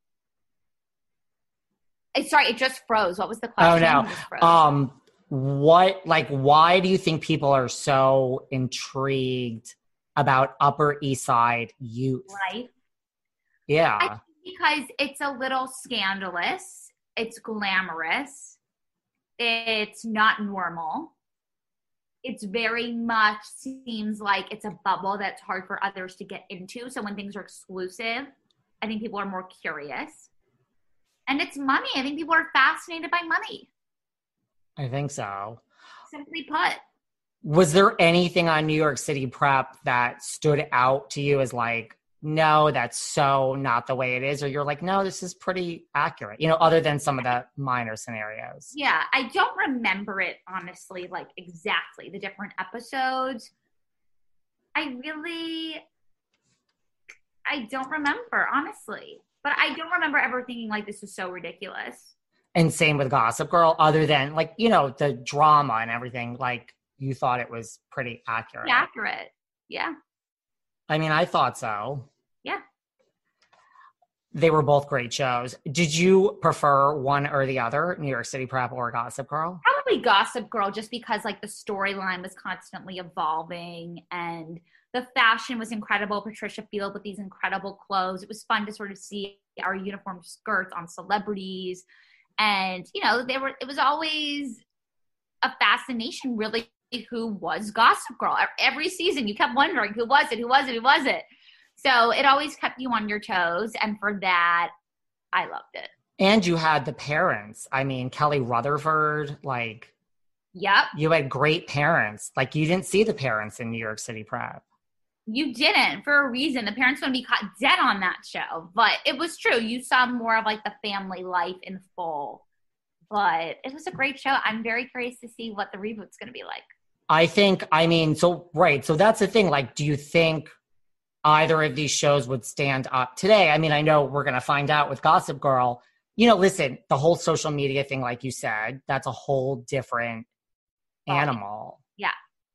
Sorry, it just froze. What was the question? Oh no. Um, what like why do you think people are so intrigued about Upper East Side youth? Right. Yeah. I think because it's a little scandalous. It's glamorous. It's not normal. it's very much seems like it's a bubble that's hard for others to get into. So when things are exclusive, I think people are more curious. And it's money. I think people are fascinated by money. I think so. Simply put. Was there anything on New York City Prep that stood out to you as like, no, that's so not the way it is? Or you're like, no, this is pretty accurate, you know, other than some of the minor scenarios? Yeah, I don't remember it, honestly, like exactly the different episodes. I really, I don't remember, honestly. But I don't remember ever thinking like this is so ridiculous. And same with Gossip Girl, other than like, you know, the drama and everything, like you thought it was pretty accurate. Yeah, accurate. Yeah. I mean, I thought so. Yeah. They were both great shows. Did you prefer one or the other, New York City Prep or Gossip Girl? Probably Gossip Girl, just because like the storyline was constantly evolving and the fashion was incredible. Patricia Field with these incredible clothes. It was fun to sort of see our uniform skirts on celebrities. And, you know, they were, it was always a fascination, really, who was Gossip Girl. Every season you kept wondering, who was it? Who was it? Who was it? So it always kept you on your toes. And for that, I loved it. And you had the parents. I mean, Kelly Rutherford, like, yep. You had great parents. Like, you didn't see the parents in New York City Prep. You didn't, for a reason. The parents would be caught dead on that show. But it was true. You saw more of like the family life in full. But it was a great show. I'm very curious to see what the reboot's going to be like. I think, I mean, so, right. So that's the thing. Like, do you think either of these shows would stand up today? I mean, I know we're going to find out with Gossip Girl. You know, listen, the whole social media thing, like you said, that's a whole different animal. Yeah.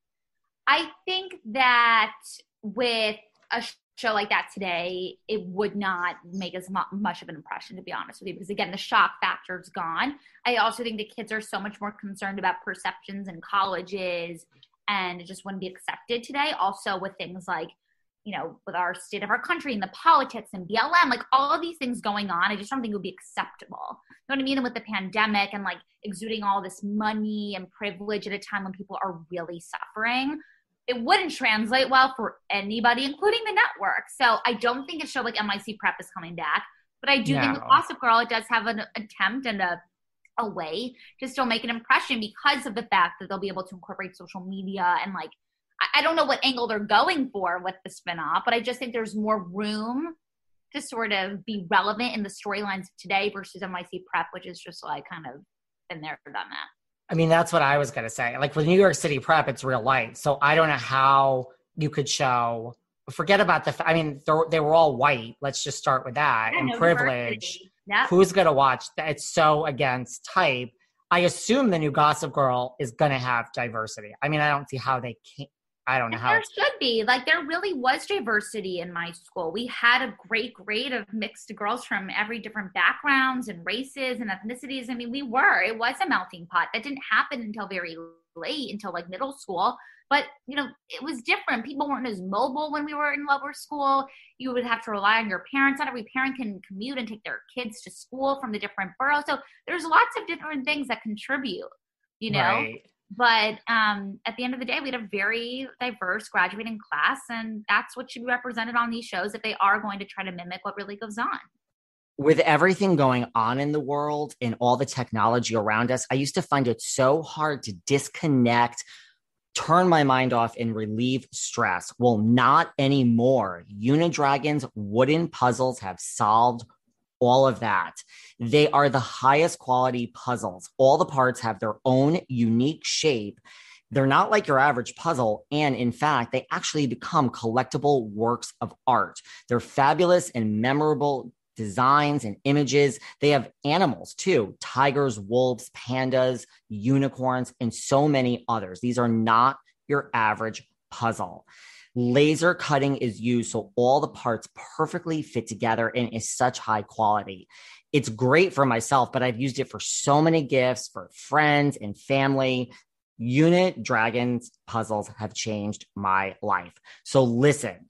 I think that with a show like that today, it would not make as much of an impression, to be honest with you, because again, the shock factor is gone. I also think the kids are so much more concerned about perceptions in colleges, and it just wouldn't be accepted today. Also with things like, you know, with our state of our country and the politics and B L M, like all of these things going on, I just don't think it would be acceptable. You know what I mean? And with the pandemic and like exuding all this money and privilege at a time when people are really suffering, it wouldn't translate well for anybody, including the network. So I don't think a show like N Y C Prep is coming back. But I do No. think with Gossip Girl, it does have an attempt and a, a way to still make an impression because of the fact that they'll be able to incorporate social media and like, I, I don't know what angle they're going for with the spinoff, but I just think there's more room to sort of be relevant in the storylines of today versus N Y C Prep, which is just like kind of been there, done that. I mean, that's what I was going to say. Like with New York City Prep, it's real light. So I don't know how you could show, forget about the, I mean, they were all white. Let's just start with that. Yeah, and no privilege. Yep. Who's going to watch that? It's so against type. I assume the new Gossip Girl is going to have diversity. I mean, I don't see how they can't. I don't know and how. There should be. Like, there really was diversity in my school. We had a great grade of mixed girls from every different backgrounds and races and ethnicities. I mean, we were. It was a melting pot. That didn't happen until very late, until like middle school. But, you know, it was different. People weren't as mobile when we were in lower school. You would have to rely on your parents. Not every parent can commute and take their kids to school from the different boroughs. So there's lots of different things that contribute, you know? Right. But um, at the end of the day, we had a very diverse graduating class, and that's what should be represented on these shows if they are going to try to mimic what really goes on. With everything going on in the world and all the technology around us, I used to find it so hard to disconnect, turn my mind off, and relieve stress. Well, not anymore. Unidragon's wooden puzzles have solved all of that. They are the highest quality puzzles. All the parts have their own unique shape. They're not like your average puzzle. And in fact, they actually become collectible works of art. They're fabulous and memorable designs and images. They have animals too: tigers, wolves, pandas, unicorns, and so many others. These are not your average puzzle. Laser cutting is used so all the parts perfectly fit together and is such high quality. It's great for myself, but I've used it for so many gifts for friends and family. Unidragon's puzzles have changed my life. So listen,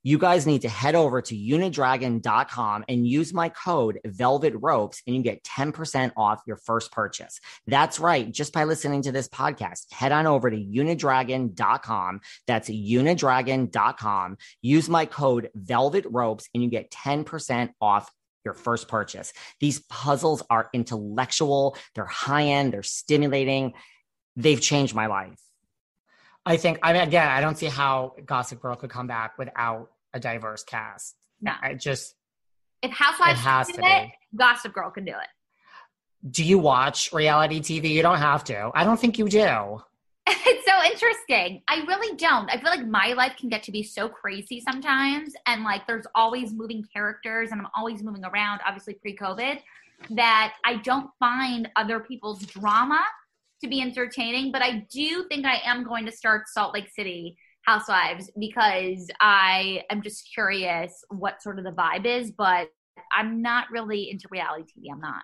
You guys need to head over to unidragon dot com and use my code Velvet Ropes and you get ten percent off your first purchase. That's right. Just by listening to this podcast, head on over to unidragon dot com. That's unidragon dot com. Use my code Velvet Ropes and you get ten percent off your first purchase. These puzzles are intellectual. They're high end. They're stimulating. They've changed my life. I think, I mean, again, I don't see how Gossip Girl could come back without a diverse cast. No. I just, if Housewives it has can to do it, be. Gossip Girl can do it. Do you watch reality T V? You don't have to. I don't think you do. It's so interesting. I really don't. I feel like my life can get to be so crazy sometimes. And like there's always moving characters and I'm always moving around, obviously pre-COVID, that I don't find other people's drama to be entertaining. But I do think I am going to start Salt Lake City Housewives because I am just curious what sort of the vibe is. But I'm not really into reality T V. I'm not.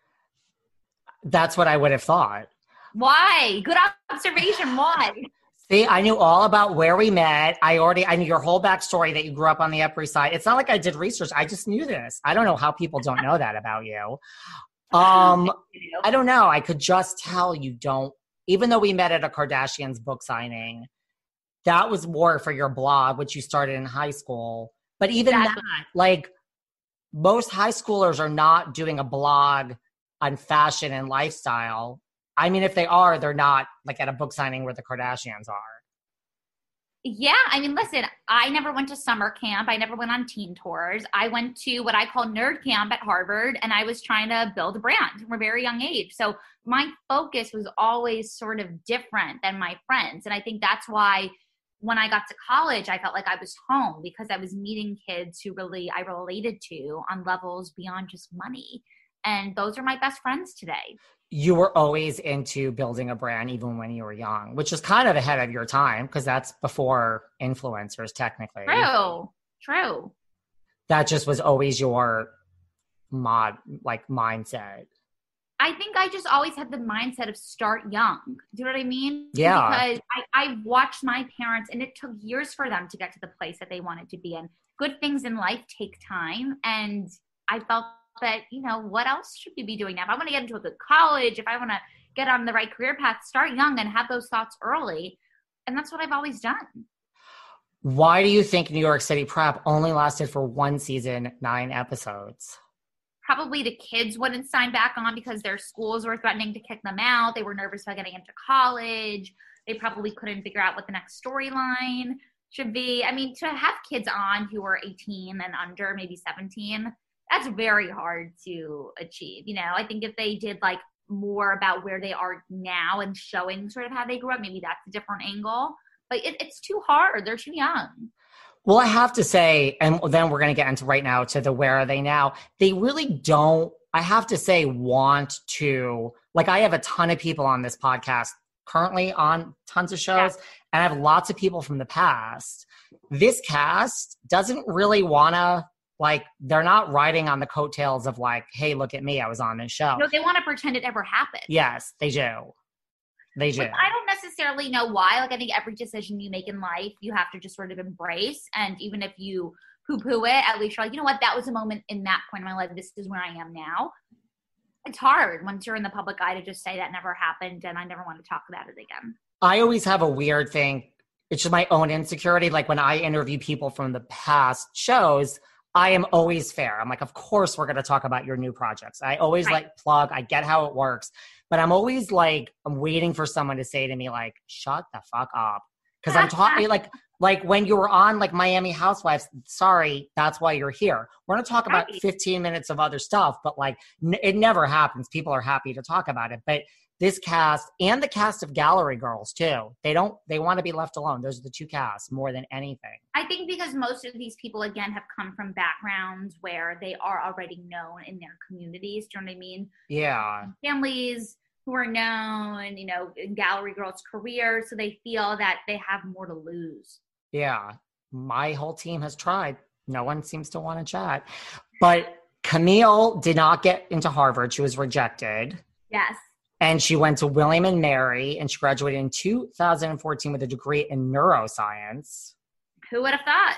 That's what I would have thought. Why? Good observation. Why? See, I knew all about where we met. I already, I knew your whole backstory that you grew up on the Upper East Side. It's not like I did research. I just knew this. I don't know how people don't know that about you. Um, I don't know. I could just tell you don't, even though we met at a Kardashians book signing, that was more for your blog, which you started in high school. But even Exactly. that, like most high schoolers are not doing a blog on fashion and lifestyle. I mean, if they are, they're not like at a book signing where the Kardashians are. Yeah, I mean, listen, I never went to summer camp. I never went on teen tours. I went to what I call nerd camp at Harvard, and I was trying to build a brand from a very young age. So my focus was always sort of different than my friends. And I think that's why when I got to college, I felt like I was home because I was meeting kids who really I related to on levels beyond just money. And those are my best friends today. You were always into building a brand even when you were young, which is kind of ahead of your time because that's before influencers technically. True. True. That just was always your mod like mindset. I think I just always had the mindset of start young. Do you know what I mean? Yeah. Because I, I watched my parents and it took years for them to get to the place that they wanted to be in. Good things in life take time. And I felt that, you know, what else should we be doing now? If I want to get into a good college, if I want to get on the right career path, start young and have those thoughts early. And that's what I've always done. Why do you think New York City Prep only lasted for one season, nine episodes? Probably the kids wouldn't sign back on because their schools were threatening to kick them out. They were nervous about getting into college. They probably couldn't figure out what the next storyline should be. I mean, to have kids on who are eighteen and under, maybe seventeen, that's very hard to achieve. You know, I think if they did like more about where they are now and showing sort of how they grew up, maybe that's a different angle. But it, it's too hard. They're too young. Well, I have to say, and then we're going to get into right now to the where are they now. They really don't, I have to say, want to, like I have a ton of people on this podcast currently on tons of shows, yeah. and I have lots of people from the past. This cast doesn't really want to, like, they're not riding on the coattails of like, hey, look at me, I was on this show. No, they want to pretend it ever happened. Yes, they do. They do. But I don't necessarily know why. Like, I think every decision you make in life, you have to just sort of embrace. And even if you poo-poo it, at least you're like, you know what, that was a moment in that point in my life. This is where I am now. It's hard once you're in the public eye to just say that never happened and I never want to talk about it again. I always have a weird thing. It's just my own insecurity. Like when I interview people from the past shows, I am always fair. I'm like, of course we're going to talk about your new projects. I always right. like plug. I get how it works. But I'm always like, I'm waiting for someone to say to me like, shut the fuck up. Because I'm talking like, like when you were on like Miami Housewives, sorry, that's why you're here. We're going to talk about right. fifteen minutes of other stuff, but like n- it never happens. People are happy to talk about it. But this cast and the cast of Gallery Girls too, they don't, they want to be left alone. Those are the two casts more than anything. I think because most of these people, again, have come from backgrounds where they are already known in their communities. Do you know what I mean? Yeah. Families who are known, you know, in Gallery Girls' career. So they feel that they have more to lose. Yeah. My whole team has tried. No one seems to want to chat. But Camille did not get into Harvard. She was rejected. Yes. And she went to William and Mary, and she graduated in two thousand fourteen with a degree in neuroscience. Who would have thought?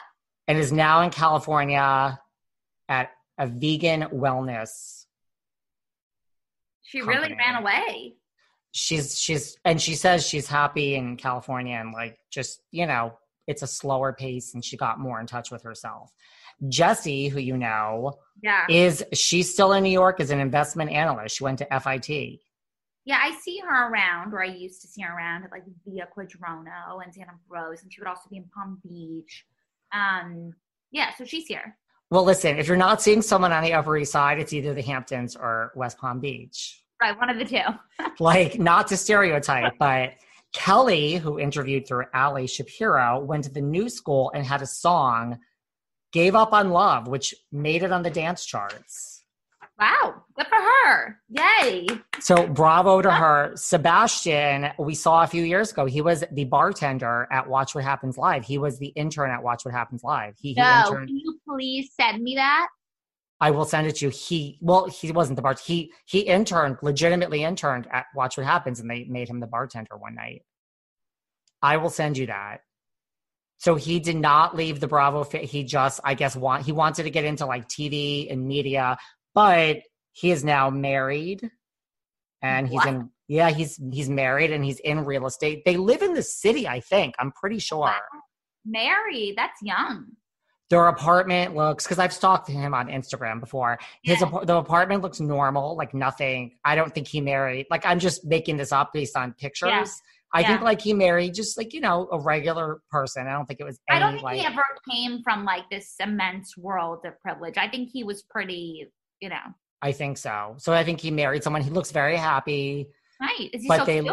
and is now in California at a vegan wellness She company. really ran away. She's she's and she says she's happy in California and like just, you know, it's a slower pace and she got more in touch with herself. Jessie, who you know, Yeah. is she's still in New York as an investment analyst. She went to F I T. Yeah, I see her around, or I used to see her around at like Via Quadrono and Santa Rose, and she would also be in Palm Beach. Um, yeah, so she's here. Well, listen, if you're not seeing someone on the Upper East Side, it's either the Hamptons or West Palm Beach. Right, one of the two. Like, not to stereotype, but Kelly, who interviewed through Ali Shapiro, went to the new school and had a song, Gave Up on Love, which made it on the dance charts. Wow, good for her. Yay. So bravo to her. Sebastian, we saw a few years ago, he was the bartender at Watch What Happens Live. He was the intern at Watch What Happens Live. He, he No, interned. can you please send me that? I will send it to you. He, well, he wasn't the bartender. He, he interned, legitimately interned at Watch What Happens, and they made him the bartender one night. I will send you that. So he did not leave the Bravo. He just, I guess, want he wanted to get into like T V and media, but he is now married, and he's What? in. Yeah, he's he's married and he's in real estate. They live in the city, I think. I'm pretty sure. Wow. Married, that's young. Their apartment looks, because I've stalked him on Instagram before. His Yeah. ap- the apartment looks normal, like nothing. I don't think he married. Like I'm just making this up based on pictures. Yeah. I Yeah. think like he married just like, you know, a regular person. I don't think it was any I don't think like he ever came from like this immense world of privilege. I think he was pretty, you know, I think so. So I think he married someone. He looks very happy. right. Is he But so they cute?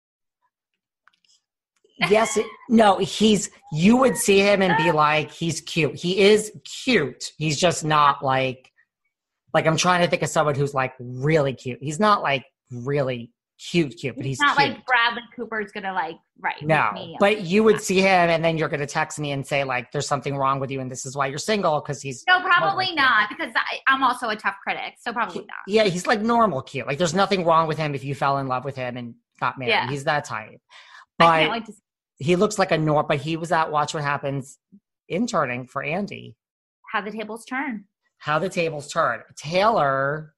Yes, it, no, he's you would see him and be like, he's cute. He is cute. He's just not like like I'm trying to think of someone who's like really cute. He's not like really cute, cute, but he's It's not cute. like Bradley Cooper's gonna like right. No, with me. but you would see him and then you're going to text me and say like, there's something wrong with you and this is why you're single because he's No, probably totally not, because I, I'm also a tough critic, so probably He- not. yeah, he's like normal cute. Like there's nothing wrong with him if you fell in love with him and got married. Yeah. He's that type. I can't But wait to see he looks like a nor. But he was at Watch What Happens interning for Andy. how the tables turn. How the tables turn. Taylor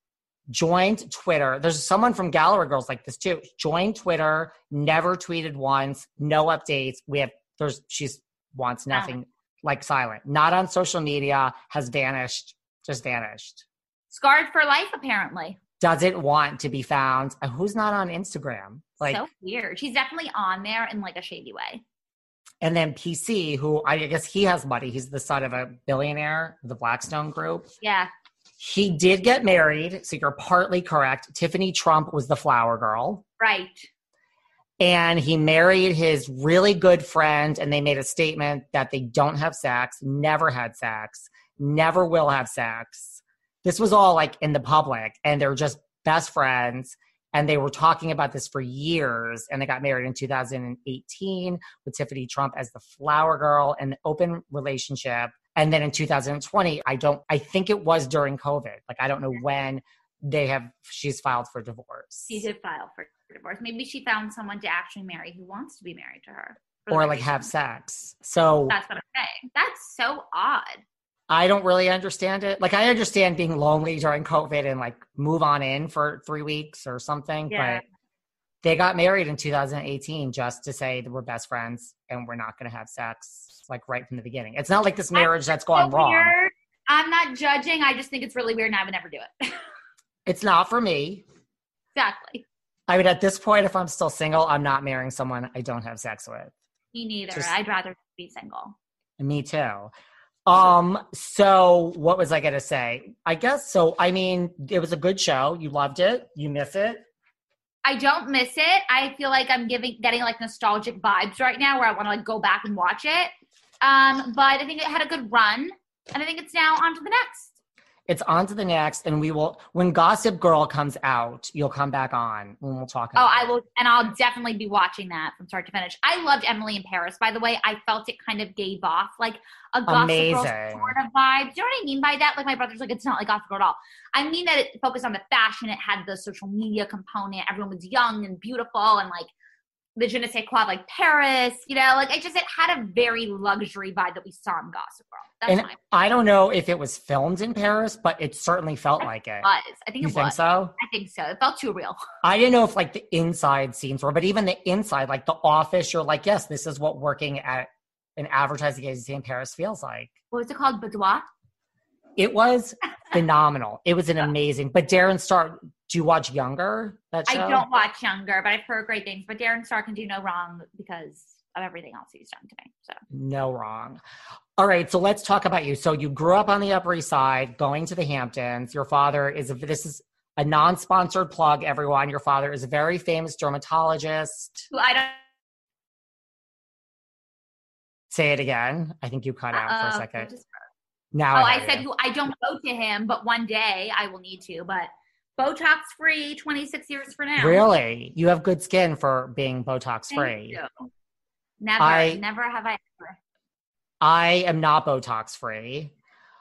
joined Twitter. There's someone from Gallery Girls like this too. Joined Twitter, never tweeted once, no updates. We have there's she's wants nothing, like silent. Not on social media, has vanished, just vanished. Scarred for life, apparently. Doesn't want to be found. Uh, Who's not on Instagram? Like, So weird. She's definitely on there in like a shady way. and then P C, who I guess he has money. He's the son of a billionaire, the Blackstone Group. Yeah. He did get married, so you're partly correct. Tiffany Trump was the flower girl. Right. And he married his really good friend, and they made a statement that they don't have sex, never had sex, never will have sex. This was all like in the public, and they're just best friends. And they were talking about this for years, and they got married in two thousand eighteen with Tiffany Trump as the flower girl, an open relationship. And then in two thousand twenty, I don't, I think it was during COVID. Like, I don't know when they have, she's filed for divorce. She did file for divorce. Maybe she found someone to actually marry who wants to be married to her. for the Or right like have reasons. sex. So That's what I'm saying. That's so odd. I don't really understand it. Like, I understand being lonely during COVID and like move on in for three weeks or something. Yeah. But they got married in two thousand eighteen just to say that we're best friends and we're not going to have sex, like right from the beginning. It's not like this marriage that's gone So wrong. weird. I'm not judging. I just think it's really weird and I would never do it. It's not for me. Exactly. I mean, at this point, if I'm still single, I'm not marrying someone I don't have sex with. Me neither. Just- I'd rather be single. Me too. Um, so what was I gonna say? I guess so. I mean, it was a good show. You loved it. You miss it. I don't miss it. I feel like I'm giving getting like nostalgic vibes right now where I want to like go back and watch it. Um, but I think it had a good run, and I think it's now on to the next. It's on to the next, and we will. When Gossip Girl comes out, you'll come back on and we'll talk. Oh, About I it. will, and I'll definitely be watching that from start to finish. I loved Emily in Paris, by the way. I felt it kind of gave off like a Gossip Girl Amazing. sort of vibe. Do you know what I mean by that? Like my brother's like, it's not like Gossip Girl at all. I mean that it focused on the fashion. It had the social media component. Everyone was young and beautiful and like the je ne sais quoi, like Paris, you know, like I just, it had a very luxury vibe that we saw in Gossip Girl. That's And my I don't know if it was filmed in Paris, but it certainly felt like it. It was. I think You it think was. so? I think so. It felt too real. I didn't know if like the inside scenes were, but even the inside, like the office, you're like, yes, this is what working at an advertising agency in Paris feels like. What was it called? Boudoir? It was phenomenal. It was an amazing, but Darren Star, do you watch Younger? That show? I don't watch Younger, but I've heard great things. But Darren Star can do no wrong because of everything else he's done today. So no wrong. All right, so let's talk about you. So you grew up on the Upper East Side, going to the Hamptons. Your father is, a, this is a non-sponsored plug, everyone. Your father is a very famous dermatologist. who I don't. Say it again. I think you cut out for a Uh, second. just- Now oh, I, I hear said you. who I don't go to him, but one day I will need to. But Botox free, twenty-six years for now. Really? You have good skin for being Botox Thank free. you. Never, I- never have I ever. I am not Botox free.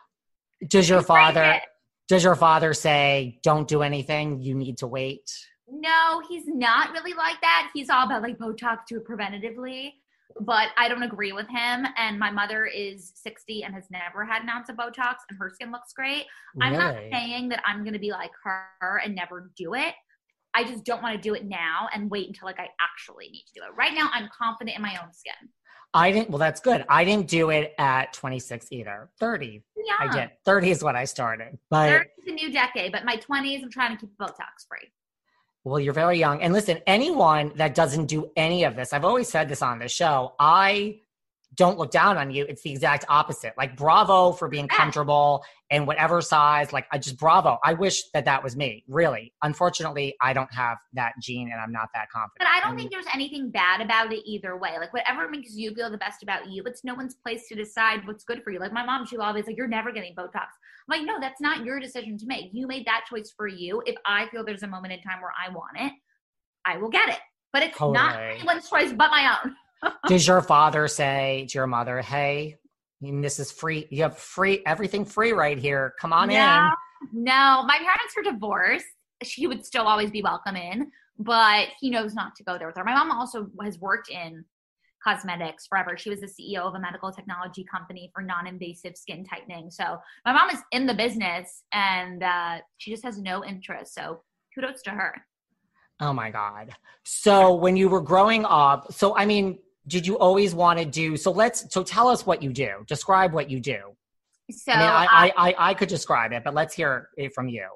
Does your Just break father it. does your father say don't do anything, you need to wait? No, he's not really like that. He's all about like Botox, do it preventatively. But I don't agree with him. And my mother is sixty and has never had an ounce of Botox, and her skin looks great. I'm not Really? saying that I'm going to be like her and never do it. I just don't want to do it now and wait until like I actually need to do it. Right now, I'm confident in my own skin. I didn't well that's good. I didn't do it at twenty-six either. thirty. Yeah. I did. thirty is when I started. But thirty is a new decade, but my twenties, I'm trying to keep Botox free. well, you're very young. And listen, anyone that doesn't do any of this, I've always said this on the show, I don't look down on you. It's the exact opposite. Like, bravo for being Yeah. comfortable in whatever size. Like, I just bravo. I wish that that was me, really. Unfortunately, I don't have that gene and I'm not that confident. But I don't And think there's anything bad about it either way. Like, whatever makes you feel the best about you, it's no one's place to decide what's good for you. Like, my mom, she'll always like, you're never getting Botox. I'm like, no, that's not your decision to make. You made that choice for you. If I feel there's a moment in time where I want it, I will get it. But it's not Totally. anyone's choice but my own. Does your father say to your mother, hey, I mean, this is free. You have free, everything free right here. Come on no, in. no, my parents are divorced. She would still always be welcome in, but he knows not to go there with her. My mom also has worked in cosmetics forever. She was the C E O of a medical technology company for non-invasive skin tightening. So my mom is in the business and uh, she just has no interest. So kudos to her. Oh my God. So when you were growing up, so I mean, did you always want to do, so let's, so tell us what you do. Describe what you do. So I mean, I, uh, I, I, I could describe it, but let's hear it from you.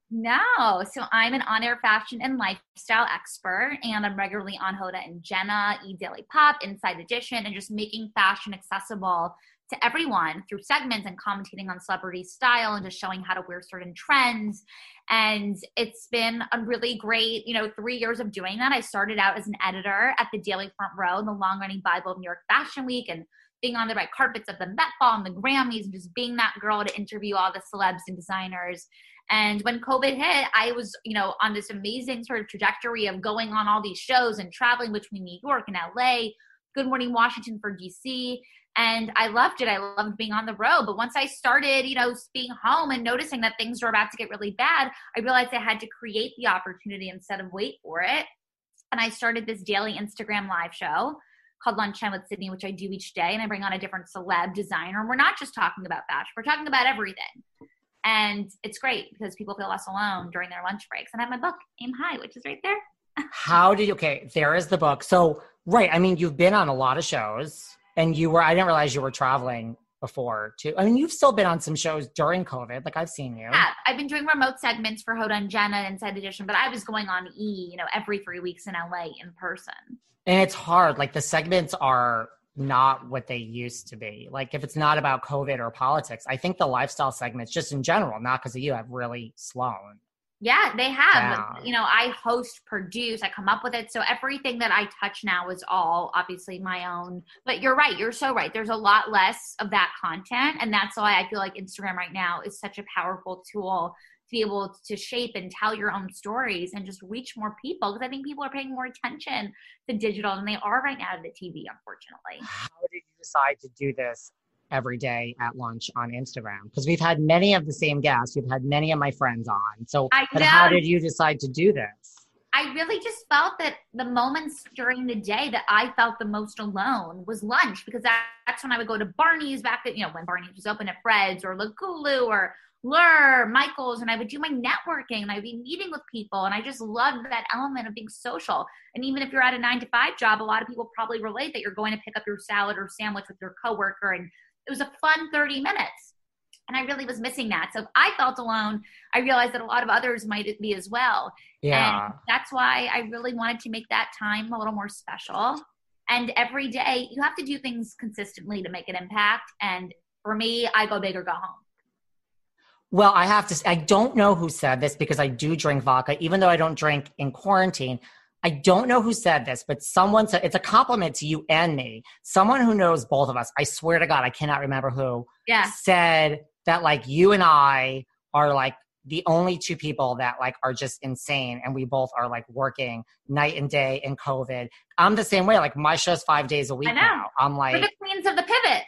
No. So I'm an on-air fashion and lifestyle expert, and I'm regularly on Hoda and Jenna, E! Daily Pop, Inside Edition, and just making fashion accessible to everyone through segments and commentating on celebrity style and just showing how to wear certain trends. And it's been a really great, you know, three years of doing that. I started out as an editor at the Daily Front Row, the long-running Bible of New York Fashion Week, and being on the red carpets of the Met Ball and the Grammys and just being that girl to interview all the celebs and designers. And when COVID hit, I was, you know, on this amazing sort of trajectory of going on all these shows and traveling between New York and L A, Good Morning Washington for D C. And I loved it. I loved being on the road. But once I started, you know, being home and noticing that things were about to get really bad, I realized I had to create the opportunity instead of wait for it. And I started this daily Instagram live show called Lunchtime with Sydney, which I do each day. And I bring on a different celeb designer. And we're not just talking about fashion. We're talking about everything. And it's great because people feel less alone during their lunch breaks. And I have my book, Aim High, which is right there. How did you, okay, there is the book. So, right, I mean, you've been on a lot of shows and you were, I didn't realize you were traveling before too. I mean, you've still been on some shows during COVID. Like, I've seen you. Yeah, I've been doing remote segments for Hoda and Jenna and Inside Edition, but I was going on E, you know, every three weeks in L A in person. And it's hard. Like, the segments are not what they used to be. Like, if it's not about COVID or politics, I think the lifestyle segments, just in general, not because of you, have really slown. Yeah, they have. Yeah. You know, I host, produce, I come up with it. So everything that I touch now is all obviously my own. But you're right. You're so right. There's a lot less of that content. And that's why I feel like Instagram right now is such a powerful tool to be able to shape and tell your own stories and just reach more people. Because I think people are paying more attention to digital than they are right now to the T V, unfortunately. How did you decide to do this every day at lunch on Instagram? Because we've had many of the same guests. We've had many of my friends on. So, I but know. how did you decide to do this? I really just felt that the moments during the day that I felt the most alone was lunch, because that, that's when I would go to Barney's back at, you know, when Barney's was open at Fred's or Lagulu or Lure, Michael's, and I would do my networking and I'd be meeting with people. And I just loved that element of being social. And even if you're at a nine to five job, a lot of people probably relate that you're going to pick up your salad or sandwich with your coworker. And it was a fun thirty minutes. And I really was missing that. So if I felt alone, I realized that a lot of others might be as well. Yeah. And that's why I really wanted to make that time a little more special. And every day you have to do things consistently to make an impact. And for me, I go big or go home. Well, I have to, I don't know who said this because I do drink vodka, even though I don't drink in quarantine. I don't know who said this, but someone said, it's a compliment to you and me. Someone who knows both of us, I swear to God, I cannot remember who, yeah. said that like you and I are like the only two people that like are just insane. And we both are like working night and day in COVID. I'm the same way. Like my show's five days a week now. I'm like, we're the queens of the pivot.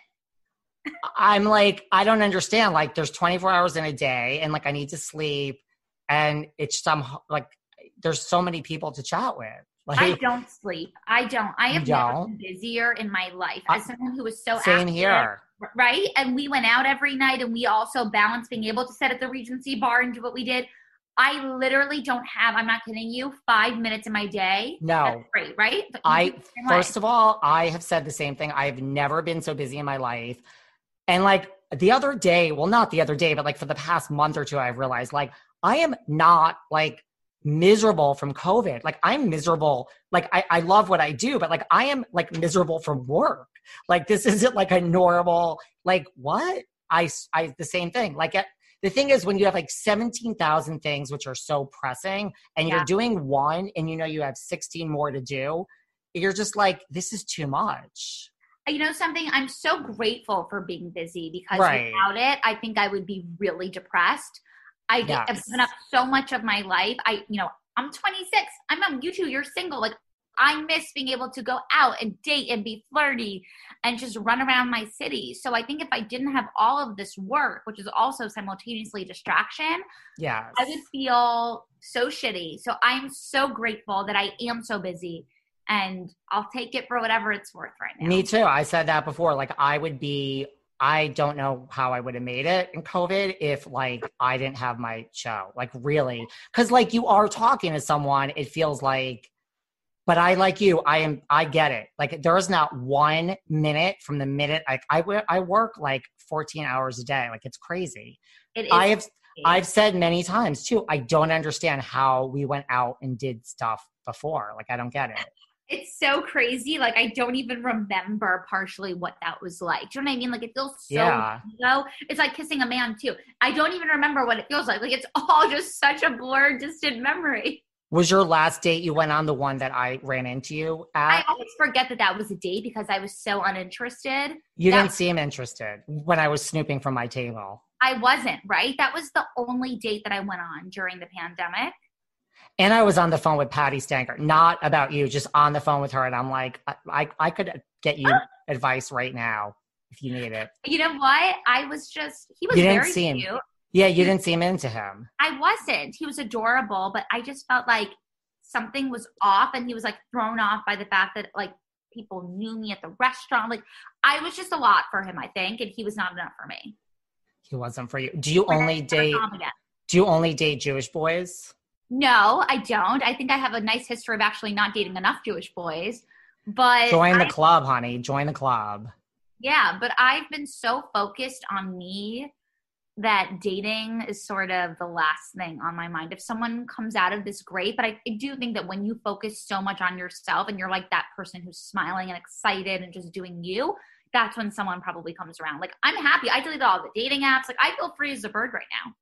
I'm like, I don't understand. Like there's twenty-four hours in a day and like I need to sleep and it's some like, there's so many people to chat with. Like, I don't sleep. I don't. I have don't? never been busier in my life as someone who was so same active, here. Right? And we went out every night and we also balanced being able to sit at the Regency bar and do what we did. I literally don't have, I'm not kidding you, five minutes in my day. No. That's great, right? I, first of all, I have said the same thing. I have never been so busy in my life. And like the other day, well, not the other day, but like for the past month or two, I've realized like I am not like miserable from COVID. Like I'm miserable. Like I, I love what I do, but like I am like miserable from work. Like this isn't like a normal, like what? I, I, the same thing. Like it, the thing is when you have like seventeen thousand things, which are so pressing and yeah. you're doing one and you know, you have sixteen more to do, you're just like, this is too much. You know something? I'm so grateful for being busy because right. without it, I think I would be really depressed. I yes. have given up so much of my life. I, you know, I'm twenty-six. I'm on YouTube. You're single. Like I miss being able to go out and date and be flirty and just run around my city. So I think if I didn't have all of this work, which is also simultaneously distraction, yes. I would feel so shitty. So I'm so grateful that I am so busy. And I'll take it for whatever it's worth right now. Me too. I said that before. Like I would be, I don't know how I would have made it in COVID if like I didn't have my show. Like really. Cause like you are talking to someone, it feels like, but I like you, I am, I get it. Like there is not one minute from the minute I, I, I work like fourteen hours a day. Like it's crazy. It is. I have, I've said many times too, I don't understand how we went out and did stuff before. Like I don't get it. It's so crazy. Like, I don't even remember partially what that was like. Do you know what I mean? Like, it feels so yeah. low. It's like kissing a man, too. I don't even remember what it feels like. Like, it's all just such a blurred, distant memory. Was your last date you went on the one that I ran into you at? I always forget that that was a date because I was so uninterested. You that- didn't seem interested when I was snooping from my table. I wasn't, right? That was the only date that I went on during the pandemic. And I was on the phone with Patty Stanker, not about you, just on the phone with her. And I'm like, I, I, I could get you advice right now if you need it. You know what? I was just, he was you didn't very seem, cute. Yeah, you didn't seem into him. I wasn't. He was adorable, but I just felt like something was off. And he was like thrown off by the fact that like people knew me at the restaurant. Like I was just a lot for him, I think. And he was not enough for me. He wasn't for you. Do you only date, do you only date Jewish boys? No, I don't. I think I have a nice history of actually not dating enough Jewish boys. But join the I, club, honey. Join the club. Yeah, but I've been so focused on me that dating is sort of the last thing on my mind. If someone comes out of this, great. But I, I do think that when you focus so much on yourself and you're like that person who's smiling and excited and just doing you, that's when someone probably comes around. Like I'm happy. I deleted all the dating apps. Like I feel free as a bird right now.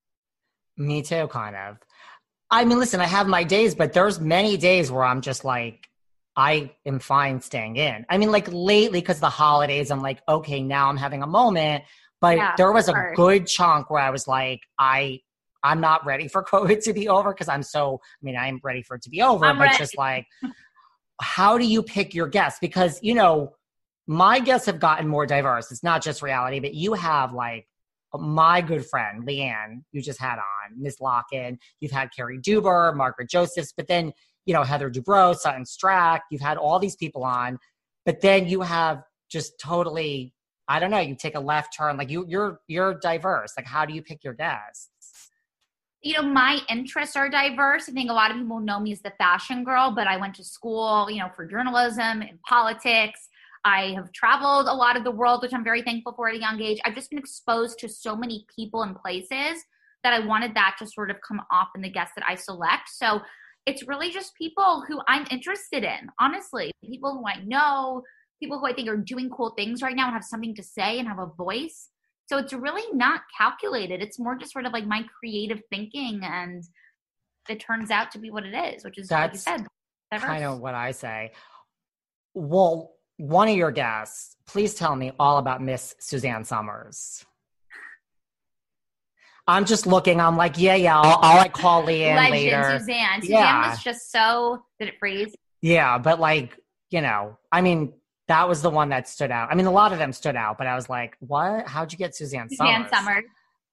Me too, kind of. I mean, listen, I have my days, but there's many days where I'm just like, I am fine staying in. I mean, like lately, because the holidays, I'm like, okay, now I'm having a moment. But yeah, there was a hard. good chunk where I was like, I, I'm not ready for COVID to be over because I'm so, I mean, I'm ready for it to be over. I'm but ready. Just like, how do you pick your guests? Because, you know, my guests have gotten more diverse. It's not just reality, but you have like, my good friend, Leanne, you just had on, Miss Locken. You've had Carrie Duber, Margaret Josephs, but then you know, Heather Dubrow, Sutton Strack, you've had all these people on, but then you have just totally, I don't know, you take a left turn, like you, you're, you're diverse. Like, how do you pick your guests? You know, my interests are diverse. I think a lot of people know me as the fashion girl, but I went to school, you know, for journalism and politics. I have traveled a lot of the world, which I'm very thankful for at a young age. I've just been exposed to so many people and places that I wanted that to sort of come off in the guests that I select. So it's really just people who I'm interested in, honestly. People who I know, people who I think are doing cool things right now and have something to say and have a voice. So it's really not calculated. It's more just sort of like my creative thinking, and it turns out to be what it is, which is, That's like you said, diverse. Kind of what I say. Well, one of your guests, please tell me all about Miss Suzanne Somers. I'm just looking. I'm like, yeah, yeah. I'll, I'll like call Leanne Legend, later. Suzanne. Suzanne Yeah. was just so, did it freeze? Yeah, but like, you know, I mean, that was the one that stood out. I mean, a lot of them stood out, but I was like, what? How'd you get Suzanne Somers? Suzanne Somers.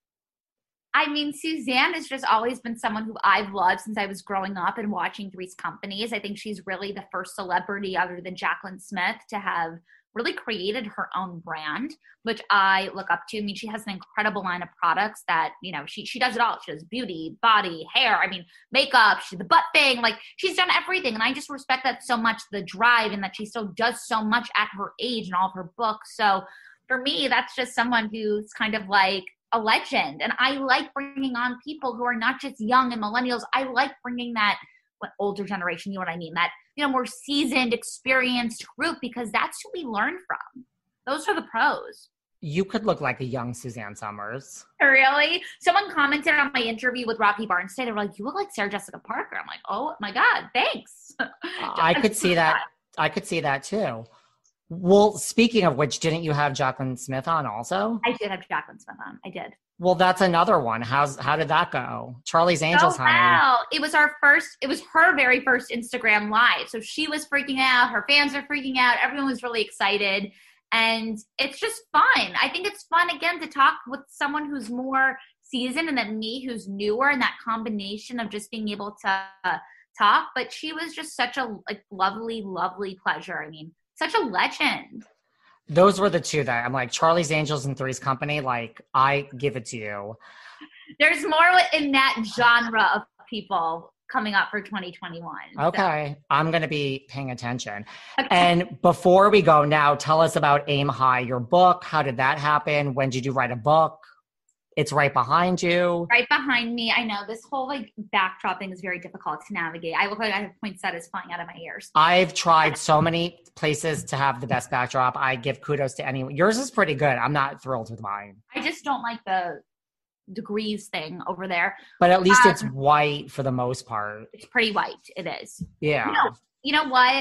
I mean, Suzanne has just always been someone who I've loved since I was growing up and watching Three's Companies. I think she's really the first celebrity other than Jaclyn Smith to have really created her own brand, which I look up to. I mean, she has an incredible line of products that, you know, she she does it all. She does beauty, body, hair, I mean, makeup, she the butt thing. Like, she's done everything. And I just respect that so much, the drive, and that she still does so much at her age and all of her books. So for me, that's just someone who's kind of like a legend. And I like bringing on people who are not just young and millennials. I like bringing that what older generation, you know what I mean? That, you know, more seasoned, experienced group, because that's who we learn from. Those are the pros. You could look like a young Suzanne Somers. Really? Someone commented on my interview with Rocky Barnstay. They were like, you look like Sarah Jessica Parker. I'm like, oh my God, thanks. I could see that. I could see that too. Well, speaking of which, didn't you have Jaclyn Smith on also? I did have Jaclyn Smith on. I did. Well, that's another one. How's how did that go? Charlie's Angels, oh, honey. Wow. It was our first, it was her very first Instagram live. So she was freaking out. Her fans are freaking out. Everyone was really excited. And it's just fun. I think it's fun, again, to talk with someone who's more seasoned and then me who's newer, and that combination of just being able to uh, talk. But she was just such a like lovely, lovely pleasure. I mean, such a legend. Those were the two that I'm like, Charlie's Angels and Three's Company. Like, I give it to you. There's more in that genre of people coming up for twenty twenty-one. Okay. So. I'm going to be paying attention. Okay. And before we go now, tell us about Aim High, your book. How did that happen? When did you write a book? It's right behind you. Right behind me. I know this whole like backdrop thing is very difficult to navigate. I look like I have poinsettias flying out of my ears. I've tried so many places to have the best backdrop. I give kudos to anyone. Yours is pretty good. I'm not thrilled with mine. I just don't like the degrees thing over there. But at least um, it's white for the most part. It's pretty white. It is. Yeah. You know, you know what?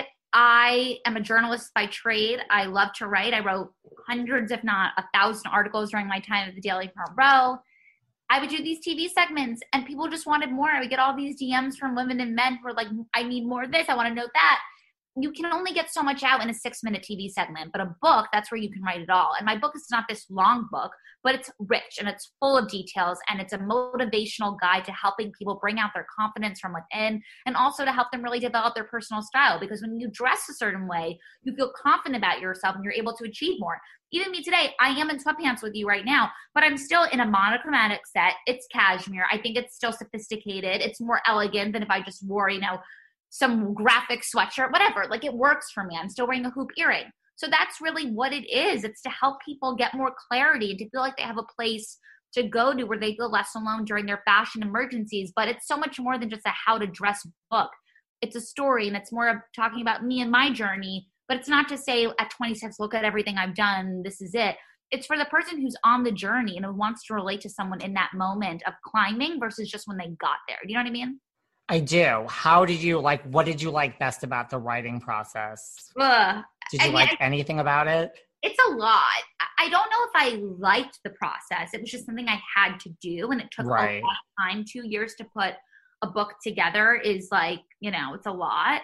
I am a journalist by trade. I love to write. I wrote hundreds, if not a thousand articles during my time at the Daily Front Row. I would do these T V segments and people just wanted more. I would get all these D Ms from women and men who were like, I need more of this. I want to know that. You can only get so much out in a six minute T V segment, but a book, that's where you can write it all. And my book is not this long book, but it's rich and it's full of details, and it's a motivational guide to helping people bring out their confidence from within, and also to help them really develop their personal style. Because when you dress a certain way, you feel confident about yourself and you're able to achieve more. Even me today, I am in sweatpants with you right now, but I'm still in a monochromatic set. It's cashmere. I think it's still sophisticated. It's more elegant than if I just wore, you know, some graphic sweatshirt, whatever. Like, it works for me. I'm still wearing a hoop earring. So that's really what it is. It's to help people get more clarity and to feel like they have a place to go to where they feel less alone during their fashion emergencies. But it's so much more than just a how to dress book. It's a story, and it's more of talking about me and my journey. But it's not to say at twenty-six, look at everything I've done, this is it. It's for the person who's on the journey and who wants to relate to someone in that moment of climbing versus just when they got there. Do you know what I mean? I do. How did you like, what did you like best about the writing process? Ugh. Did you I like mean, anything about it? It's a lot. I don't know if I liked the process. It was just something I had to do, and it took right. a lot of time. Two years to put a book together is like, you know, it's a lot.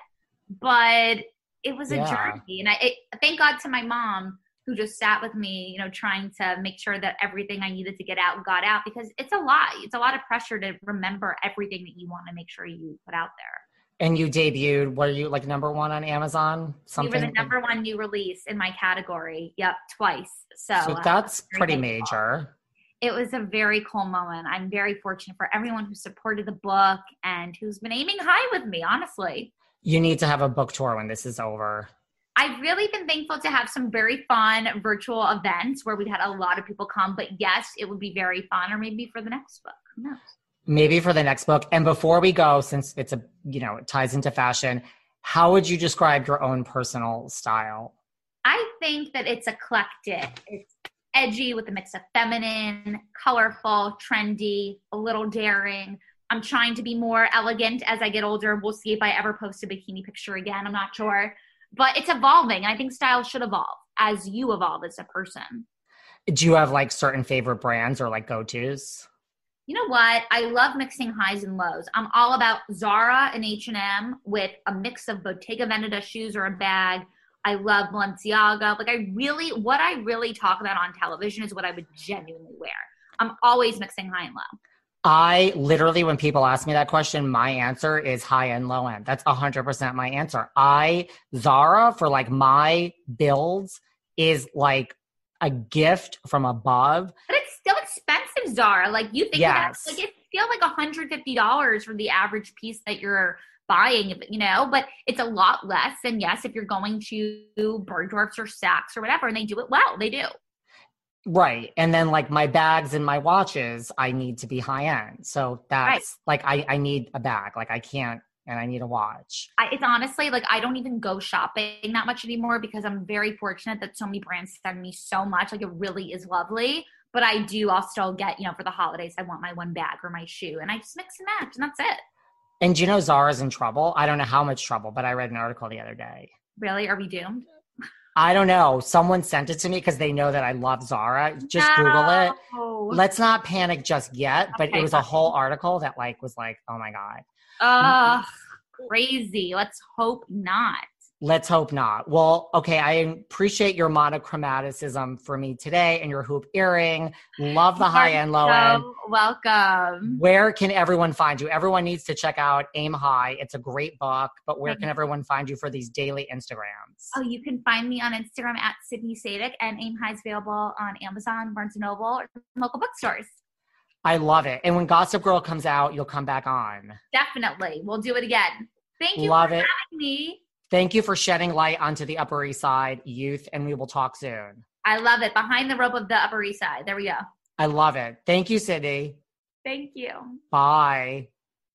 But it was a yeah. journey. And I it, thank God to my mom, who just sat with me, you know, trying to make sure that everything I needed to get out got out, because it's a lot. It's a lot of pressure to remember everything that you want to make sure you put out there. And you debuted, were you like number one on Amazon? Something? We were the number one new release in my category. Yep, twice. So, so that's uh, pretty thankful. major. It was a very cool moment. I'm very fortunate for everyone who supported the book and who's been aiming high with me, honestly. You need to have a book tour when this is over. I've really been thankful to have some very fun virtual events where we've had a lot of people come. But yes, it would be very fun, or maybe for the next book. Who knows? Maybe for the next book. And before we go, since it's a, you know, it ties into fashion, how would you describe your own personal style? I think that it's eclectic. It's edgy with a mix of feminine, colorful, trendy, a little daring. I'm trying to be more elegant as I get older. We'll see if I ever post a bikini picture again. I'm not sure. But it's evolving. I think style should evolve as you evolve as a person. Do you have like certain favorite brands or like go-tos? You know what? I love mixing highs and lows. I'm all about Zara and H and M with a mix of Bottega Veneta shoes or a bag. I love Balenciaga. Like I really, what I really talk about on television is what I would genuinely wear. I'm always mixing high and low. I literally, when people ask me that question, my answer is high and low end. That's one hundred percent my answer. I, Zara, for like my builds is like a gift from above. But it's still expensive, Zara. Like you think yes. about, like it feels like one hundred fifty dollars for the average piece that you're buying, you know, but it's a lot less. And yes, if you're going to Bergdorf's or Saks or whatever, and they do it well, they do. Right. And then like my bags and my watches, I need to be high end. So that's right. like, I, I need a bag. Like I can't, and I need a watch. I, it's honestly like, I don't even go shopping that much anymore because I'm very fortunate that so many brands send me so much. Like it really is lovely, but I do, I'll still get, you know, for the holidays, I want my one bag or my shoe and I just mix and match and that's it. And do you know Zara's in trouble? I don't know how much trouble, but I read an article the other day. Really? Are we doomed? I don't know. Someone sent it to me because they know that I love Zara. Just no. Google it. Let's not panic just yet. But okay, it was a whole article that like was like, oh my God. Ugh, crazy. Let's hope not. Let's hope not. Well, okay. I appreciate your monochromaticism for me today and your hoop earring. Love the high end, low so end. Welcome. Where can everyone find you? Everyone needs to check out Aim High. It's a great book, but where can everyone find you for these daily Instagrams? Oh, you can find me on Instagram at Sydney Sadik, and Aim High is available on Amazon, Barnes and Noble, or local bookstores. I love it. And when Gossip Girl comes out, you'll come back on. Definitely. We'll do it again. Thank you love for it. having me. Thank you for shedding light onto the Upper East Side youth, and we will talk soon. I love it. Behind the rope of the Upper East Side. There we go. I love it. Thank you, Sydney. Thank you. Bye.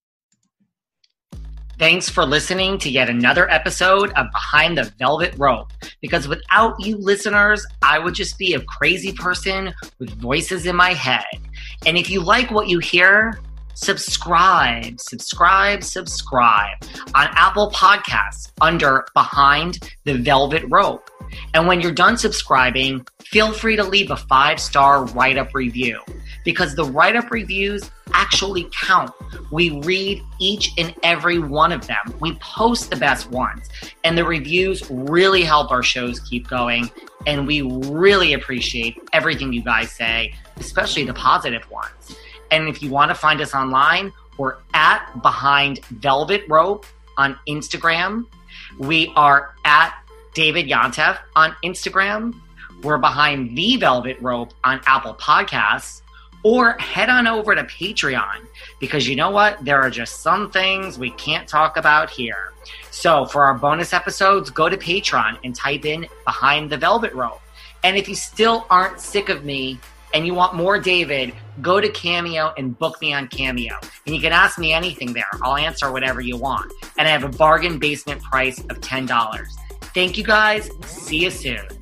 Thanks for listening to yet another episode of Behind the Velvet Rope. Because without you listeners, I would just be a crazy person with voices in my head. And if you like what you hear, subscribe, subscribe, subscribe on Apple Podcasts under Behind the Velvet Rope. And when you're done subscribing, feel free to leave a five-star write-up review because the write-up reviews actually count. We read each and every one of them. We post the best ones, and the reviews really help our shows keep going, and we really appreciate everything you guys say, especially the positive ones. And if you want to find us online, we're at Behind Velvet Rope on Instagram. We are at David Yontef on Instagram. We're Behind the Velvet Rope on Apple Podcasts. Or head on over to Patreon because you know what? There are just some things we can't talk about here. So for our bonus episodes, go to Patreon and type in Behind the Velvet Rope. And if you still aren't sick of me, and you want more David, go to Cameo and book me on Cameo. And you can ask me anything there. I'll answer whatever you want. And I have a bargain basement price of ten dollars. Thank you guys. See you soon.